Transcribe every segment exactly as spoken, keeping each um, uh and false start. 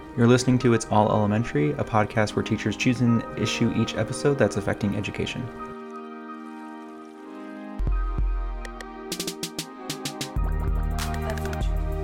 You're listening to It's All Elementary, a podcast where teachers choose an issue each episode that's affecting education. That's not true.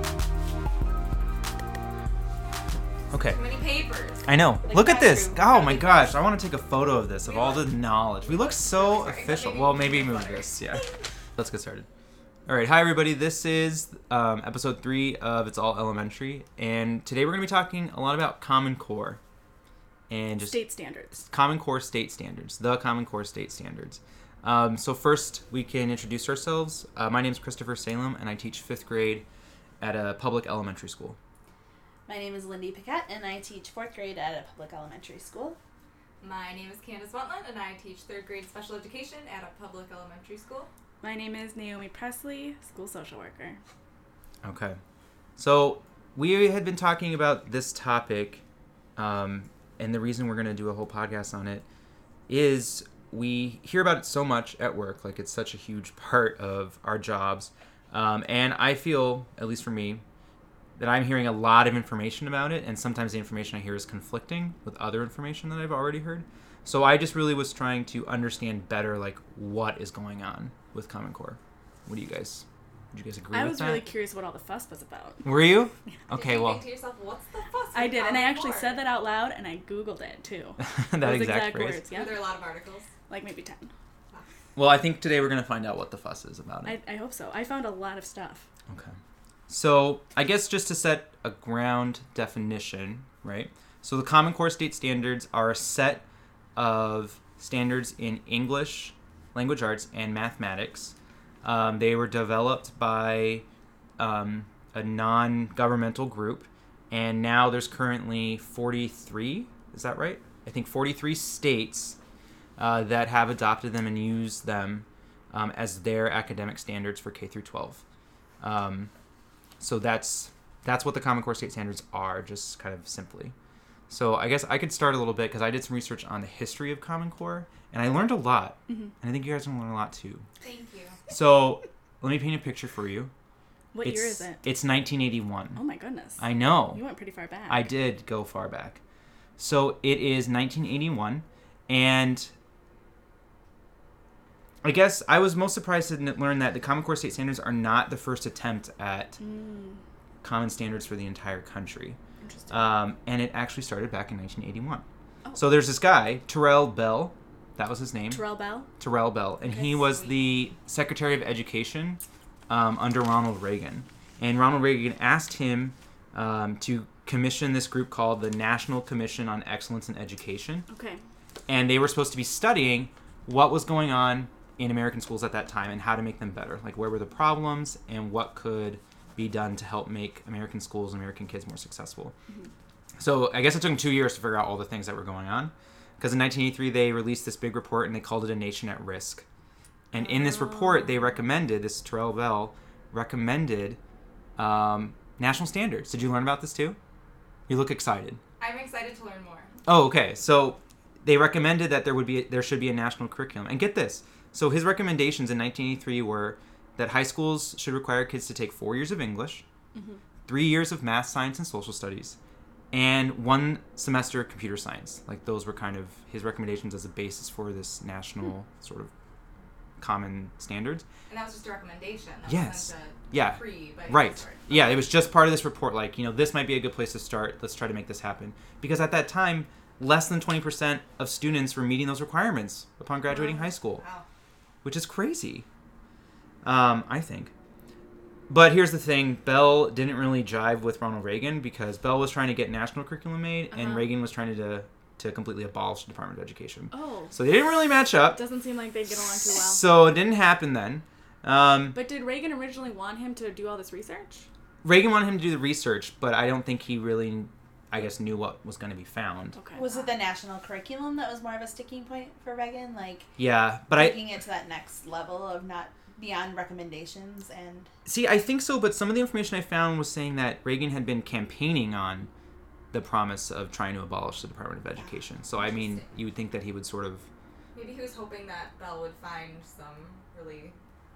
Okay. Too many papers. I know. Like Look at this. classroom. Oh Gotta my be gosh. classroom. I want to take a photo of this, of all the knowledge. We look so Sorry, official. maybe Well, maybe peanut move butter. this. Yeah. Let's get started. All right. Hi, everybody. This is um, episode three of It's All Elementary. And today we're going to be talking a lot about Common Core. And just State standards. Common Core state standards. The Common Core state standards. Um, so first, we can introduce ourselves. Uh, my name is Christopher Salem, and I teach fifth grade at a public elementary school. My name is Lindy Paquette, and I teach fourth grade at a public elementary school. My name is Candace Wentland, and I teach third grade special education at a public elementary school. My name is Naomi Presley, school social worker. Okay. So we had been talking about this topic, um, and the reason we're going to do a whole podcast on it is we hear about it so much at work. Like, it's such a huge part of our jobs. Um, and I feel, at least for me, that I'm hearing a lot of information about it, and sometimes the information I hear is conflicting with other information that I've already heard. So I just really was trying to understand better, like, what is going on with Common Core. What do you guys, would you guys agree I with was that? really curious what all the fuss was about. Were you? Did Okay, you well, think to yourself, what's the fuss? I with did, and I Common actually Core? said that out loud, and I Googled it, too. that Those exact, phrase. words, Were yeah. there a lot of articles? Like maybe ten. Well, I think today we're going to find out what the fuss is about it. I, I hope so. I found a lot of stuff. Okay. So, I guess just to set a ground definition, right? So, the Common Core state standards are a set of standards in English, language arts, and mathematics. Um, they were developed by um, a non-governmental group, and now there's currently forty-three, is that right? I think forty-three states uh, that have adopted them and use them um, as their academic standards for K through twelve. Um, so that's that's what the Common Core state standards are, just kind of simply. So I guess I could start a little bit because I did some research on the history of Common Core, and I learned a lot, Mhm. and I think you guys are going to learn a lot too. Thank you. So let me paint a picture for you. What it's, year is it? It's nineteen eighty-one. Oh my goodness. I know. You went pretty far back. I did go far back. So it is nineteen eighty-one, and I guess I was most surprised to n- learn that the Common Core state standards are not the first attempt at Mm, common standards for the entire country. interesting. Um, and it actually started back in nineteen eighty-one. Oh. So there's this guy, Terrell Bell, that was his name. Terrell Bell? Terrell Bell, and Okay, he was sweet. the Secretary of Education um, under Ronald Reagan. And Ronald Reagan asked him um, to commission this group called the National Commission on Excellence in Education. Okay. And they were supposed to be studying what was going on in American schools at that time and how to make them better. Like, where were the problems and what could be done to help make American schools and American kids more successful. Mhm. So I guess it took them two years to figure out all the things that were going on. Because in nineteen eighty-three, they released this big report and they called it A Nation at Risk. And in this report, they recommended, this Terrell Bell recommended um, national standards. Did you learn about this too? You look excited. I'm excited to learn more. Oh, okay. So they recommended that there would be there should be a national curriculum. And get this. So his recommendations in nineteen eighty-three were that high schools should require kids to take four years of English, Mhm. three years of math, science, and social studies, and one semester of computer science. Like, those were kind of his recommendations as a basis for this national sort of common standards. And that was just a recommendation. That Yes. wasn't a Yeah. Pre by any Right. sort. Yeah, it was just part of this report. Like, you know, this might be a good place to start. Let's try to make this happen. Because at that time, less than twenty percent of students were meeting those requirements upon graduating Wow. high school, Wow. which is crazy, um, I think. But here's the thing. Bell didn't really jive with Ronald Reagan because Bell was trying to get national curriculum made, and Uh-huh. Reagan was trying to, to completely abolish the Department of Education. Oh. So they didn't really match up. Doesn't seem like they'd get along too well. So it didn't happen then. Um, But did Reagan originally want him to do all this research? Reagan wanted him to do the research, but I don't think he really, I guess, knew what was going to be found. Okay. Was it the national curriculum that was more of a sticking point for Reagan? Like, Yeah, but I taking it to that next level of not beyond recommendations and... see. I think so, but some of the information I found was saying that Reagan had been campaigning on the promise of trying to abolish the Department of Education. So I mean, Interesting. you would think that he would sort of. Maybe he was hoping that Bell would find some really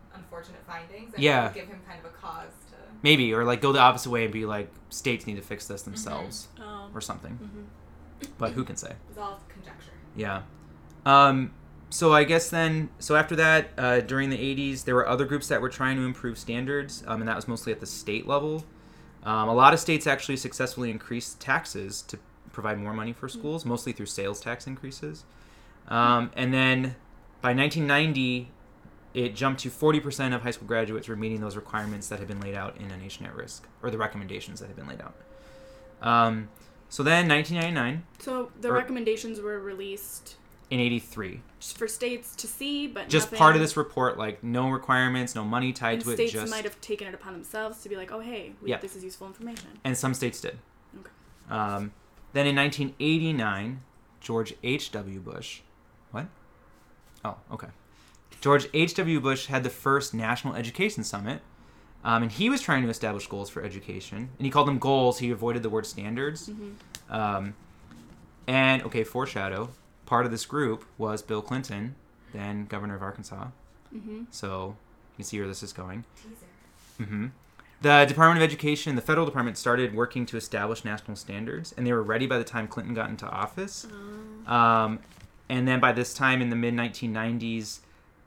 unfortunate findings. And Yeah. would give him kind of a cause to. Maybe, or like go the opposite way and be like, states need to fix this themselves Um, or something. mhm. But who can say? It's all conjecture. Yeah. Um, so I guess then, so after that, uh, during the eighties, there were other groups that were trying to improve standards, um, and that was mostly at the state level. Um, a lot of states actually successfully increased taxes to provide more money for schools, mostly through sales tax increases. Um, and then by nineteen ninety, it jumped to forty percent of high school graduates were meeting those requirements that had been laid out in A Nation at Risk, or the recommendations that had been laid out. Um, so then nineteen ninety-nine, So the Or- recommendations were released in eighty-three, just for states to see, but just nothing, part of this report, like no requirements, no money tied and to it, states just might have taken it upon themselves to be like, oh hey, we, Yeah. this is useful information. and some states did. Okay. Um, then in nineteen eighty-nine, George H W. Bush, what? Oh, okay. George H W. Bush had the first National Education Summit, um, and he was trying to establish goals for education, and he called them goals. He avoided the word standards. Mm-hmm. Um, and, okay, foreshadow, part of this group was Bill Clinton, then governor of Arkansas. Mm-hmm. So you can see where this is going. Teaser. hmm The Department of Education, the federal department, started working to establish national standards, and they were ready by the time Clinton got into office. Um, Um, and then by this time in the mid nineteen nineties,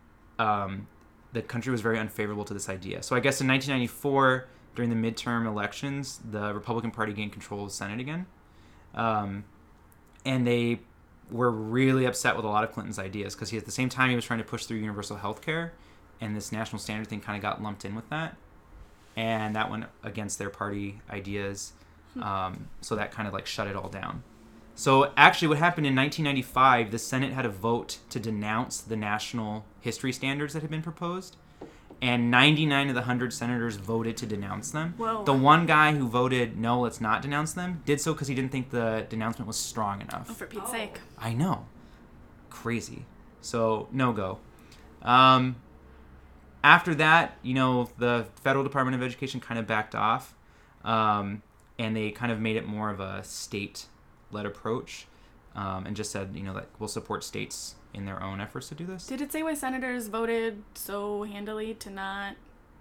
um, the country was very unfavorable to this idea. So I guess in nineteen ninety-four, during the midterm elections, the Republican Party gained control of the Senate again. Um, and they were really upset with a lot of Clinton's ideas because he, at the same time, he was trying to push through universal health care, and this national standard thing kind of got lumped in with that. And that went against their party ideas. Um, so that kind of like shut it all down. So actually what happened in nineteen ninety-five, the Senate had a vote to denounce the national history standards that had been proposed. And ninety-nine of the one hundred senators voted to denounce them. Whoa. The one guy who voted, no, let's not denounce them, did so because he didn't think the denouncement was strong enough. oh, for Pete's Oh. sake. I know. Crazy. So, no go. Um, after that, you know, the Federal Department of Education kind of backed off. Um, and they kind of made it more of a state-led approach. Um, and just said, you know, that we'll support states in their own efforts to do this. Did it say why senators voted so handily to not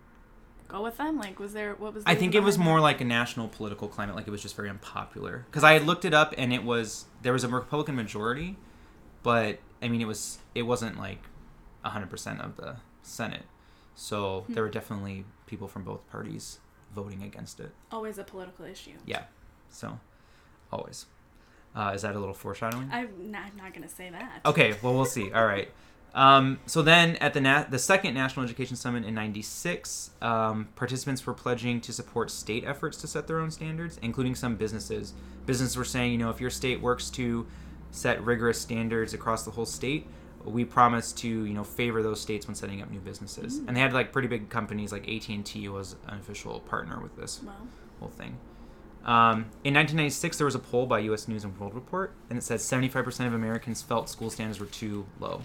go with them? Like, was there, what was the I think it reason was behind more that? like a national political climate, like it was just very unpopular. Because I had looked it up, and it was, there was a Republican majority, but, I mean, it was, it wasn't like one hundred percent of the Senate. So Hmm. there were definitely people from both parties voting against it. Always a political issue. Yeah. So, always. Uh, is that a little foreshadowing? I'm not, I'm not going to say that. Okay, well, we'll see. All right. Um, so then at the na- the second National Education Summit in ninety-six, um, participants were pledging to support state efforts to set their own standards, including some businesses. Businesses were saying, you know, if your state works to set rigorous standards across the whole state, we promise to, you know, favor those states when setting up new businesses. Mm. And they had, like, pretty big companies, like A T and T was an official partner with this Well, whole thing. Um, in nineteen ninety-six, there was a poll by U S News and World Report, and it said seventy-five percent of Americans felt school standards were too low.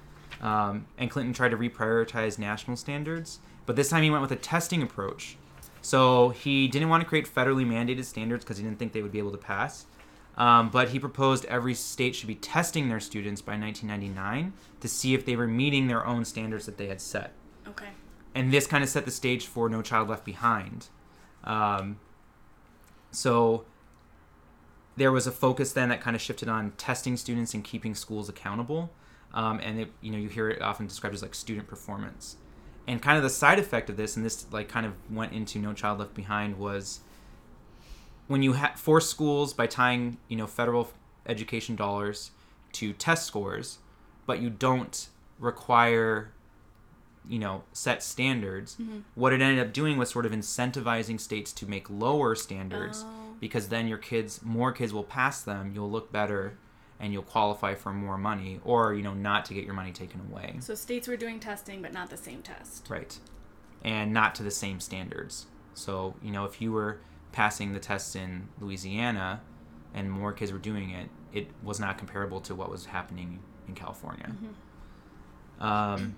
Um, and Clinton tried to reprioritize national standards, but this time he went with a testing approach. So he didn't want to create federally mandated standards because he didn't think they would be able to pass. Um, but he proposed every state should be testing their students by nineteen ninety-nine to see if they were meeting their own standards that they had set. okay. And this kind of set the stage for No Child Left Behind. Um, so there was a focus then that kind of shifted on testing students and keeping schools accountable. Um, and it, you know, you hear it often described as like student performance. And kind of the side effect of this, and this like kind of went into No Child Left Behind, was when you ha- force schools by tying, you know, federal education dollars to test scores, but you don't require, you know, set standards, Mm-hmm. what it ended up doing was sort of incentivizing states to make lower standards, Oh. because then your kids, more kids will pass them, you'll look better, and you'll qualify for more money, or, you know, not to get your money taken away. So states were doing testing, but not the same test. Right. And not to the same standards. So, you know, if you were passing the test in Louisiana and more kids were doing it, it was not comparable to what was happening in California. Mm-hmm. Um,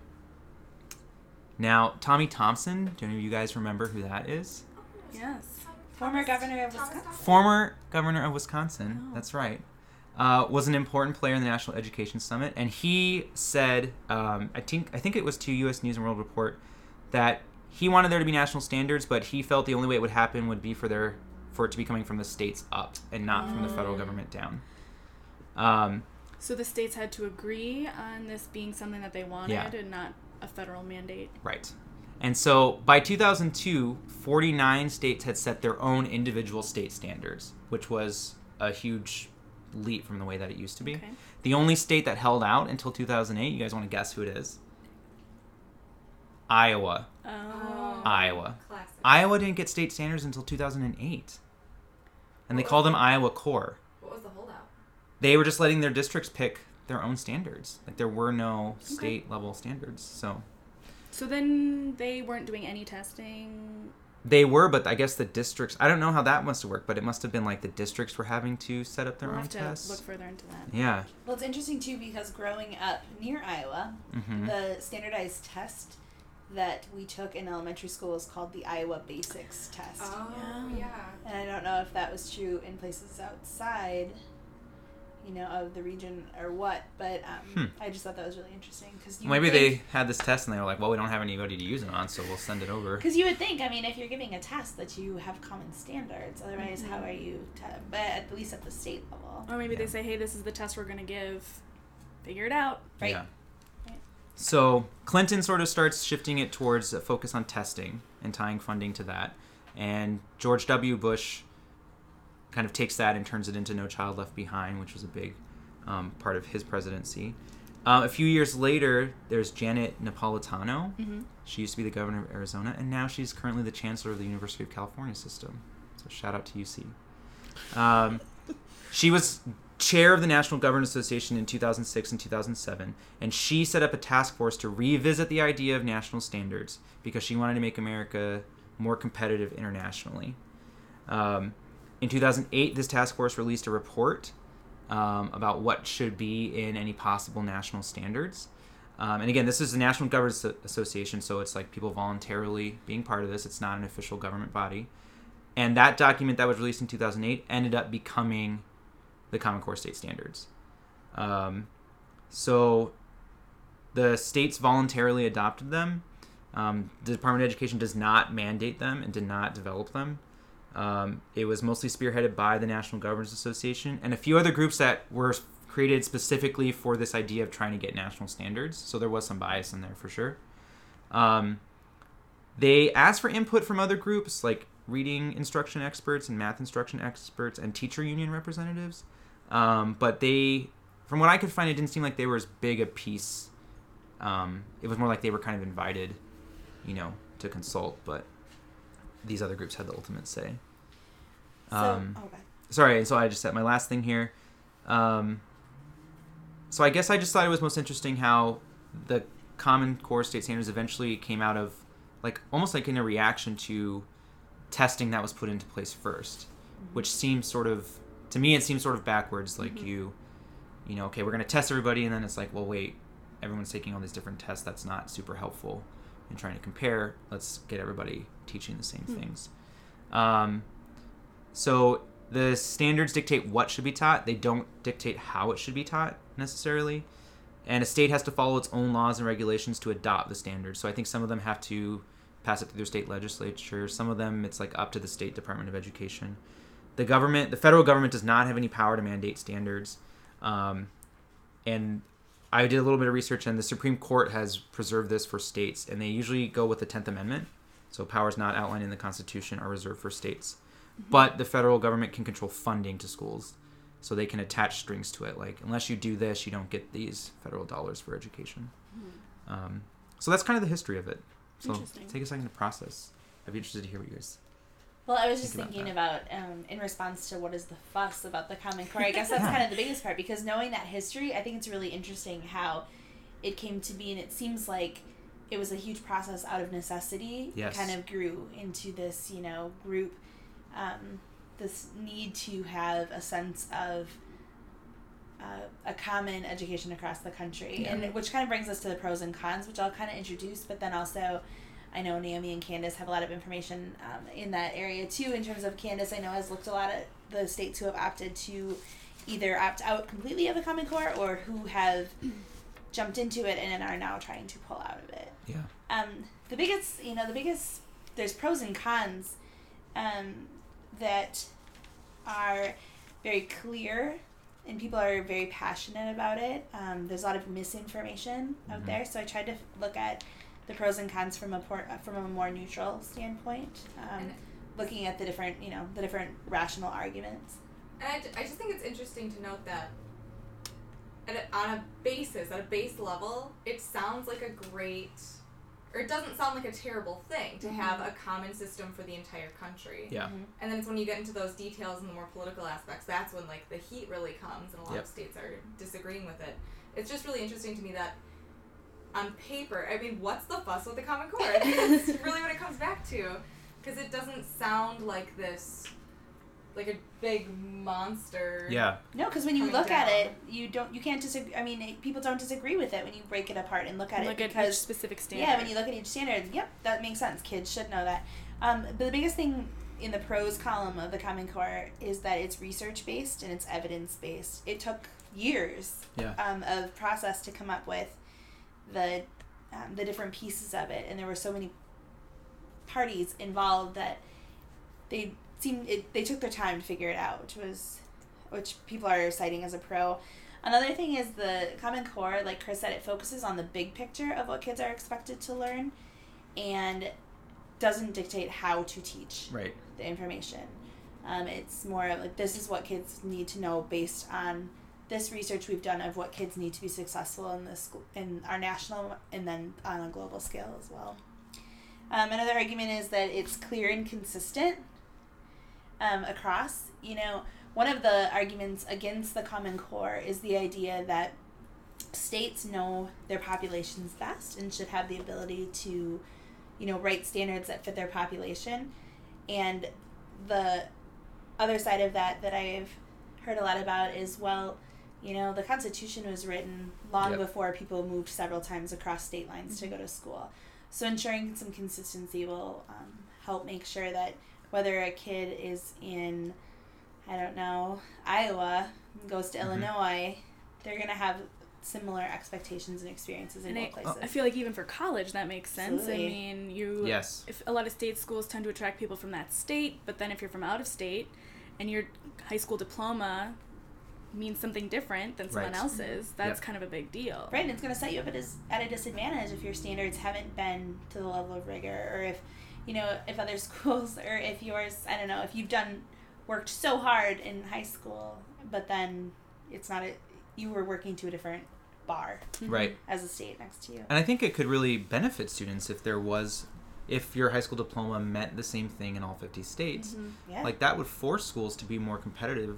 now, Tommy Thompson, do any of you guys remember who that is? Yes. Former governor of Thomas Wisconsin. Thompson? Former governor of Wisconsin, Oh. that's right, uh, was an important player in the National Education Summit, and he said, um, I think I think it was to U S News and World Report, that he wanted there to be national standards, but he felt the only way it would happen would be for their for it to be coming from the states up and not from the federal government down. Um, So the states had to agree on this being something that they wanted Yeah. and not a federal mandate. right. And so by two thousand two, forty-nine states had set their own individual state standards, which was a huge leap from the way that it used to be. Okay. The only state that held out until two thousand eight, you guys want to guess who it is? Iowa. Oh. Iowa. Classic. Iowa didn't get state standards until two thousand eight. And they What called was them it? Iowa Core. What was the holdout? They were just letting their districts pick their own standards. Like there were no state level standards. So So then they weren't doing any testing. they were, but I guess the districts, I don't know how that must have worked, but it must have been like the districts were having to set up their We'll own have to tests. look further into that. Yeah. Well, it's interesting too because growing up near Iowa, hmm the standardized test that we took in elementary school was called the Iowa Basics Test. Oh, Yeah. yeah. And I don't know if that was true in places outside, you know, of the region or what, but um, Hmm. I just thought that was really interesting because Maybe they had this test and they were like, well, we don't have anybody to use it on, so we'll send it over. Because you would think, I mean, if you're giving a test, that you have common standards. Otherwise, Mhm. how are you? Te- but at least at the state level, Or maybe Yeah. they say, hey, this is the test we're going to give. Figure it out. right? Yeah. Right. So Clinton sort of starts shifting it towards a focus on testing and tying funding to that. And George W. Bush kind of takes that and turns it into No Child Left Behind, which was a big um, part of his presidency. Uh, a few years later, there's Janet Napolitano. Mm-hmm. She used to be the governor of Arizona, and now she's currently the chancellor of the University of California system. So shout out to U C. Um, she was chair of the National Governors Association in two thousand six and two thousand seven, and she set up a task force to revisit the idea of national standards because she wanted to make America more competitive internationally. Um, in two thousand eight, this task force released a report um, about what should be in any possible national standards. Um, and again, this is the National Governors Association, so it's like people voluntarily being part of this. It's not an official government body. And that document that was released in two thousand eight ended up becoming the Common Core State Standards. Um, so the states voluntarily adopted them. Um, the Department of Education does not mandate them and did not develop them. Um, it was mostly spearheaded by the National Governors Association and a few other groups that were created specifically for this idea of trying to get national standards. So there was some bias in there for sure. Um, they asked for input from other groups like reading instruction experts and math instruction experts and teacher union representatives. Um, but they, from what I could find, it didn't seem like they were as big a piece. Um, it was more like they were kind of invited, you know, to consult, but these other groups had the ultimate say. So, Um, oh, okay. Sorry, so I just said my last thing here. Um, so I guess I just thought it was most interesting how the Common Core State Standards eventually came out of, like, almost like in a reaction to testing that was put into place first, which seems sort of, to me, it seems sort of backwards. Like Mhm. you, you know, okay, we're going to test everybody, and then it's like, well, wait, everyone's taking all these different tests. That's not super helpful in trying to compare. Let's get everybody teaching the same Hmm. things. Um, so the standards dictate what should be taught. They don't dictate how it should be taught necessarily. And a state has to follow its own laws and regulations to adopt the standards. So I think some of them have to pass it through their state legislature. Some of them, it's like up to the state Department of Education. The government, the federal government does not have any power to mandate standards. Um, and I did a little bit of research, and the Supreme Court has preserved this for states, and they usually go with the tenth Amendment. So powers not outlined in the Constitution are reserved for states. Mm-hmm. But the federal government can control funding to schools. So they can attach strings to it. Like, unless you do this, you don't get these federal dollars for education. Hmm. Um, so that's kind of the history of it. So Interesting. take a second to process. I'd be interested to hear what you guys... Well, I was just Think about thinking about, um, in response to what is the fuss about the Common Core. I guess that's kind of the biggest part because knowing that history, I think it's really interesting how it came to be, and it seems like it was a huge process out of necessity. Yes. Kind of grew into this, you know, group, um, this need to have a sense of uh, a common education across the country, Yeah. and which kind of brings us to the pros and cons, which I'll kind of introduce, but then also. I know Naomi and Candace have a lot of information um, in that area too. In terms of Candace, I know has looked a lot at the states who have opted to either opt out completely of the Common Core or who have jumped into it and are now trying to pull out of it. Yeah. Um, the biggest, you know, the biggest, there's pros and cons um, that are very clear and people are very passionate about it. Um, there's a lot of misinformation out Mhm. there, so I tried to f- look at the pros and cons from a por- from a more neutral standpoint, um, And- looking at the different, you know, the different rational arguments. And I, ju- I just think it's interesting to note that at a, on a basis, at a base level, it sounds like a great, or it doesn't sound like a terrible thing to have a common system for the entire country. Yeah. Mhm. And then it's when you get into those details and the more political aspects, that's when like the heat really comes, and a lot Yep. of states are disagreeing with it. It's just really interesting to me that on paper, I mean, what's the fuss with the Common Core? I think that's really what it comes back to, because it doesn't sound like this, like a big monster. Yeah. No, because when you Coming look at down. it, you don't, you can't disagree. I mean, it, people don't disagree with it when you break it apart and look at Look it at each because specific standard. yeah, when you look at each standard, yep, that makes sense. Kids should know that. Um, but the biggest thing in the pros column of the Common Core is that it's research based and it's evidence based. It took years Yeah. um, of process to come up with the um, the different pieces of it, and there were so many parties involved that they seemed it, they took their time to figure it out, which was which people are citing as a pro. Another thing is the Common Core, like Chris said, it focuses on the big picture of what kids are expected to learn and doesn't dictate how to teach Right. the information. Um, it's more of like, this is what kids need to know based on this research we've done of what kids need to be successful in this school, in our national and then on a global scale as well. Um, another argument is that it's clear and consistent um, across. You know, one of the arguments against the Common Core is the idea that states know their populations best and should have the ability to, you know, write standards that fit their population. And the other side of that that I've heard a lot about is, well, you know, the Constitution was written long Yep. before people moved several times across state lines to go to school. So ensuring some consistency will um, help make sure that whether a kid is in, I don't know, Iowa, goes to Mhm. Illinois, they're going to have similar expectations and experiences in And both I, places. I feel like even for college that makes sense. Absolutely. I mean, you Yes. if a lot of state schools tend to attract people from that state, but then if you're from out of state and your high school diploma means something different than someone Right. else's, that's Yep. kind of a big deal. Right, and it's going to set you up at, dis- at a disadvantage if your standards haven't been to the level of rigor, or if, you know, if other schools, or if yours, I don't know, if you've done, worked so hard in high school, but then it's not a, you were working to a different bar Right. as a state next to you. And I think it could really benefit students if there was, if your high school diploma meant the same thing in all fifty states. Mm-hmm. Yeah. Like that would force schools to be more competitive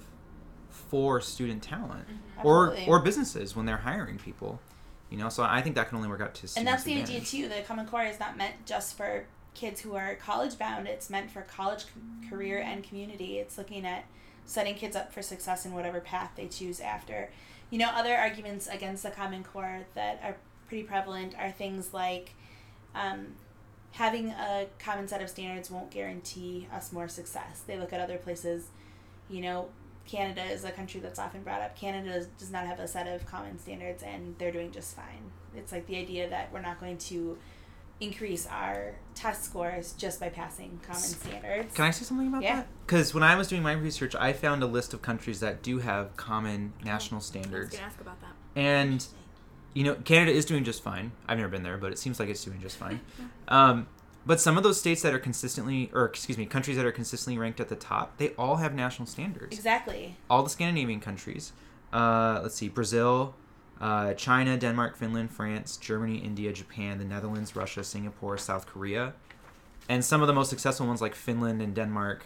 for student talent, Mm-hmm. or Absolutely. or businesses when they're hiring people. You know, so I think that can only work out to students' And that's the idea advantage. too. The Common Core is not meant just for kids who are college bound. It's meant for college, c- career, and community. It's looking at setting kids up for success in whatever path they choose after. You know, other arguments against the Common Core that are pretty prevalent are things like um, having a common set of standards won't guarantee us more success. They look at other places, you know, Canada is a country that's often brought up. Canada does, does not have a set of common standards and they're doing just fine. It's like the idea that we're not going to increase our test scores just by passing common standards. Can I say something about Yeah. that? Because when I was doing my research, I found a list of countries that do have common national I was standards. going to ask about that. And, you know, Canada is doing just fine. I've never been there, but it seems like it's doing just fine. Um, but some of those states that are consistently, or excuse me, countries that are consistently ranked at the top, they all have national standards. Exactly. All the Scandinavian countries. Uh, let's see, Brazil, uh, China, Denmark, Finland, France, Germany, India, Japan, the Netherlands, Russia, Singapore, South Korea. And some of the most successful ones like Finland and Denmark.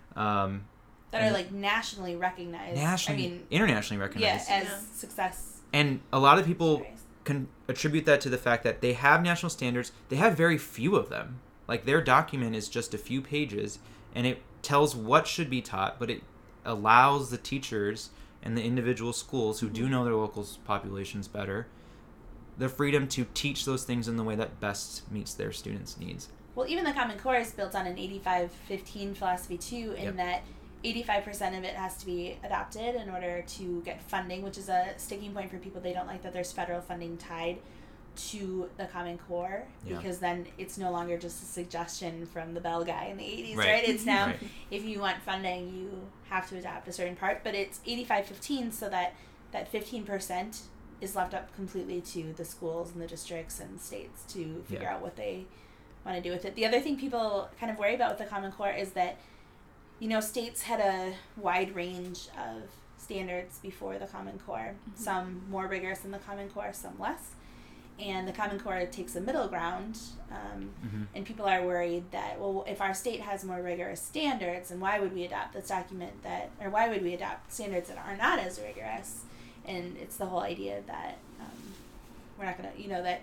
Um, That And are like nationally recognized. nationally, I mean, internationally yeah, recognized. as Yeah. success. And a lot of people stories. can attribute that to the fact that they have national standards. They have very few of them. Like their document is just a few pages and it tells what should be taught, but it allows the teachers and the individual schools who do know their local populations better the freedom to teach those things in the way that best meets their students' needs. Well, even the Common Core is built on an eighty-five fifteen philosophy too, in Yep. that eighty-five percent of it has to be adopted in order to get funding, which is a sticking point for people. They don't like that there's federal funding tied to the Common Core, Yeah. because then it's no longer just a suggestion from the Bell guy in the eighties, Right. right? It's now, Right. if you want funding, you have to adopt a certain part, but it's eighty-five fifteen, so that that fifteen percent is left up completely to the schools and the districts and states to figure Yeah. out what they want to do with it. The other thing people kind of worry about with the Common Core is that, you know, states had a wide range of standards before the Common Core, Mhm. some more rigorous than the Common Core, some less. And the Common Core takes a middle ground, um, Mm-hmm. and people are worried that, well, if our state has more rigorous standards, then why would we adopt this document that, or why would we adopt standards that are not as rigorous? And it's the whole idea that um, we're not going to, you know, that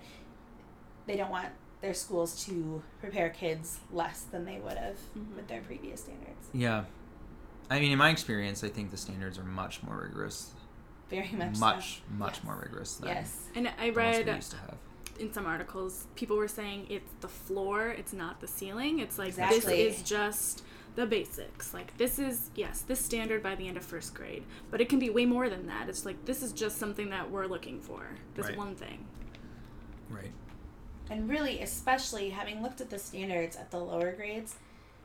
they don't want their schools to prepare kids less than they would have Mhm. with their previous standards. Yeah. I mean, in my experience, I think the standards are much more rigorous. Very much Much, so. much Yes. more rigorous than Yes. And I the ones read we used to have. in some articles, people were saying it's the floor, it's not the ceiling. It's like, Exactly. this is just the basics. Like, this is, yes, this standard by the end of first grade. But it can be way more than that. It's like, this is just something that we're looking for. This Right. one thing. Right. And really, especially having looked at the standards at the lower grades,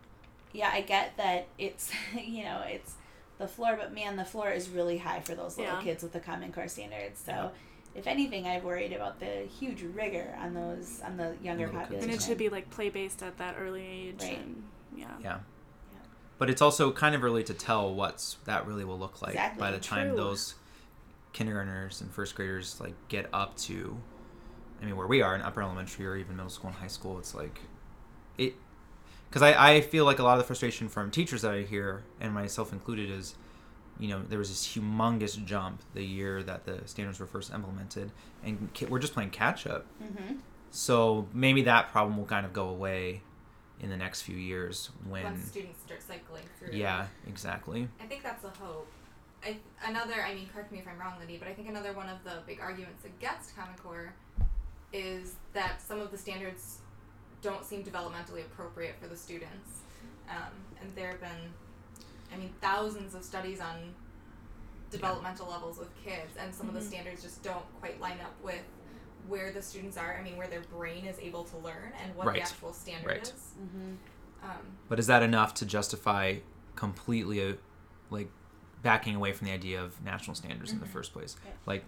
yeah, I get that it's, you know, it's the floor, but man, the floor is really high for those little Yeah. kids with the Common Core standards. So, Yeah. if anything, I've worried about the huge rigor on those, on the younger Little kids. population. And it should be, like, play-based at that early age. Right. And, yeah. Yeah. But it's also kind of early to tell what's that really will look like Exactly. by the time True. those kindergartners and first graders like get up to, I mean, where we are in upper elementary or even middle school and high school. It's like it, because I, I feel like a lot of the frustration from teachers that I hear, and myself included, is, you know, there was this humongous jump the year that the standards were first implemented, and ki- we're just playing catch up. Mm-hmm. So maybe that problem will kind of go away in the next few years when Once students start cycling through. yeah, exactly. I think that's a hope. I, another, I mean, correct me if I'm wrong, Liddy, but I think another one of the big arguments against Common Core is that some of the standards don't seem developmentally appropriate for the students. Um, and there have been, I mean, thousands of studies on developmental levels with kids, and some of the Mhm. standards just don't quite line up with where the students are, I mean, where their brain is able to learn and what Right. the actual standard Right. is. Mm-hmm. Um, But is that enough to justify completely uh, like backing away from the idea of national standards in the Mhm. first place? Yeah. Like,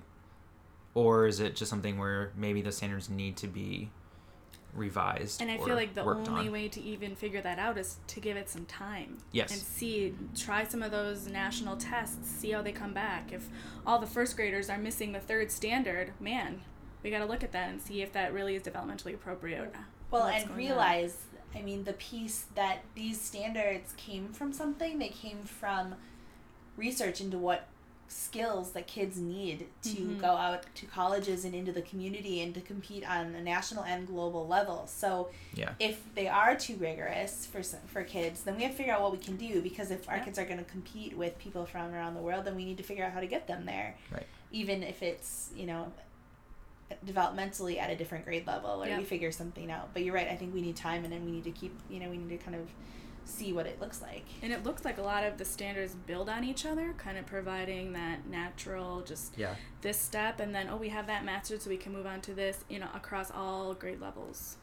or is it just something where maybe the standards need to be revised? And I or feel like the worked only on? way to even figure that out is to give it some time. Yes. And see, try some of those national tests, see how they come back. If all the first graders are missing the third standard, man, we got to look at that and see if that really is developmentally appropriate. Well, What's and going on. realize, I mean, the piece that these standards came from something, they came from research into what skills that kids need to Mhm. go out to colleges and into the community and to compete on a national and global level. So Yeah. if they are too rigorous for s- for kids, then we have to figure out what we can do, because if our Yeah. kids are going to compete with people from around the world, then we need to figure out how to get them there. Right. Even if it's, you know, developmentally at a different grade level, or Yeah. we figure something out. But you're right, I think we need time, and then we need to keep, you know, we need to kind of see what it looks like. And it looks like a lot of the standards build on each other, kind of providing that natural, just Yeah. this step, and then, oh, we have that mastered, so we can move on to this, you know, across all grade levels.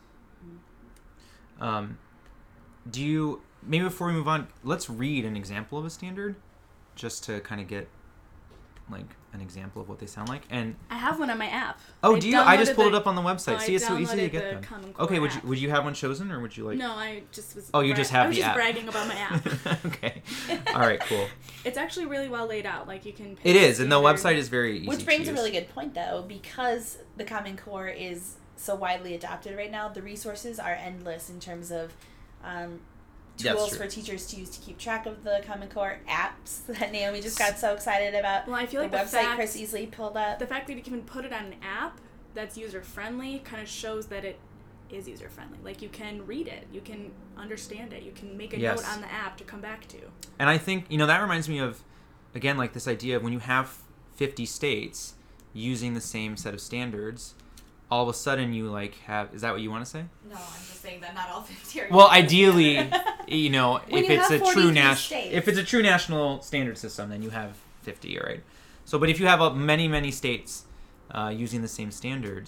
Um, do you maybe before we move on, let's read an example of a standard, just to kind of get like an example of what they sound like. And I have one on my app. oh, I do you? I just downloaded pulled the- it up on the website. no, See, I it's so easy to downloaded get the them. Common Core Okay, would you app. would you have one chosen, or would you like? No, I just was. Oh, you just have I was the just app. bragging about my app. Okay. All right. Cool. It's actually really well laid out. Like, you can. pick It is, and the standard- website is very easy. Which to brings a use. really good point, though, because the Common Core is so widely adopted right now. The resources are endless in terms of um, That's tools true. for teachers to use to keep track of the Common Core, apps that Naomi just got so excited about. Well, I feel like the the, website fact, Chris easily pulled up. the fact that you can put it on an app that's user friendly kind of shows that it is user friendly. Like, you can read it, you can understand it, you can make a Yes. note on the app to come back to. And I think, you know, that reminds me of, again, like this idea of when you have fifty states using the same set of standards, all of a sudden you like have, is that what you want to say? no, I'm just saying that not all fifty are. Well, using the ideally, standard. you know, When if you it's have a true forty-three national, states. if it's a true national standard system, then you have fifty, all right? So, but if you have uh, many, many states uh, using the same standards,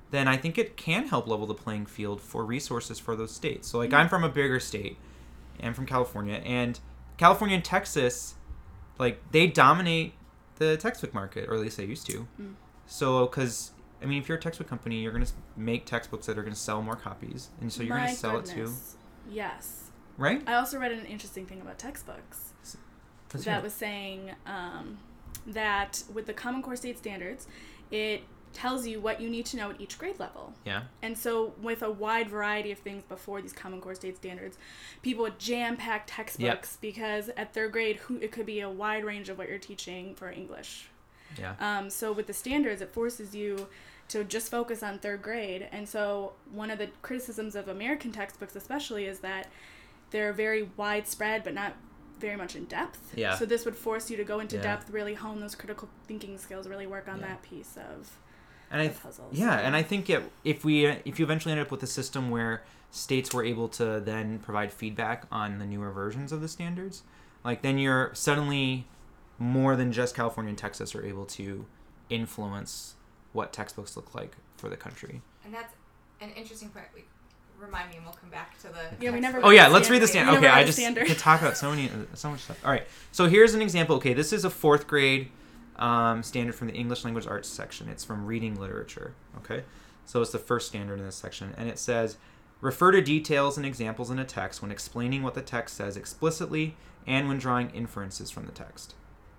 then I think it can help level the playing field for resources for those states. So, like, mm-hmm. I'm from a bigger state. I'm from California. And California and Texas, like, they dominate the textbook market, or at least they used to. Mm. So, because, I mean, if you're a textbook company, you're going to make textbooks that are going to sell more copies. And so you're going to sell goodness. it to... Yes. Right? I also read an interesting thing about textbooks. Let's that was saying um, that with the Common Core State Standards, it tells you what you need to know at each grade level. Yeah. And so with a wide variety of things before these Common Core State Standards, people would jam-pack textbooks yep. because at third grade, who it could be a wide range of what you're teaching for English. Yeah. Um, so with the standards, it forces you to just focus on third grade. And so one of the criticisms of American textbooks especially is that they're very widespread but not very much in depth. Yeah. So this would force you to go into yeah. depth, really hone those critical thinking skills, really work on yeah. that piece of and I, the puzzles. Yeah, and I think it, if we if you eventually end up with a system where states were able to then provide feedback on the newer versions of the standards, like then you're suddenly more than just California and Texas are able to influence what textbooks look like for the country. And that's an interesting point. We remind me, and we'll come back to the. Yeah, we never. Oh yeah, let's read the standard. Okay, I just standard. could talk about so many, so much stuff. All right, so here's an example. Okay, this is a fourth grade um, standard from the English Language Arts section. It's from Reading Literature. Okay, so it's the first standard in this section, and it says, refer to details and examples in a text when explaining what the text says explicitly and when drawing inferences from the text.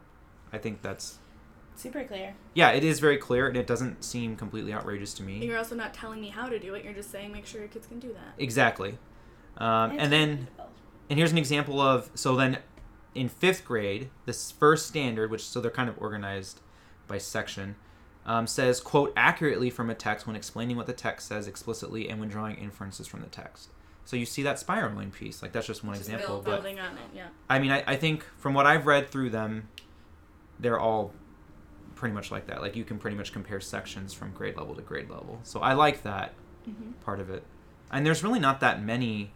I think that's super clear. Yeah, it is very clear, and it doesn't seem completely outrageous to me. You're also not telling me how to do it. You're just saying make sure your kids can do that. Exactly. Um, and then, and here's an example of, so then in fifth grade, this first standard, which, so they're kind of organized by section, um, says, quote, accurately from a text when explaining what the text says explicitly and when drawing inferences from the text. So you see that spiraling piece. Like, that's just one just example. Build, but building on it, yeah. I mean, I, I think from what I've read through them, they're all pretty much like that. Like, you can pretty much compare sections from grade level to grade level. So I like that mm-hmm. part of it. And there's really not that many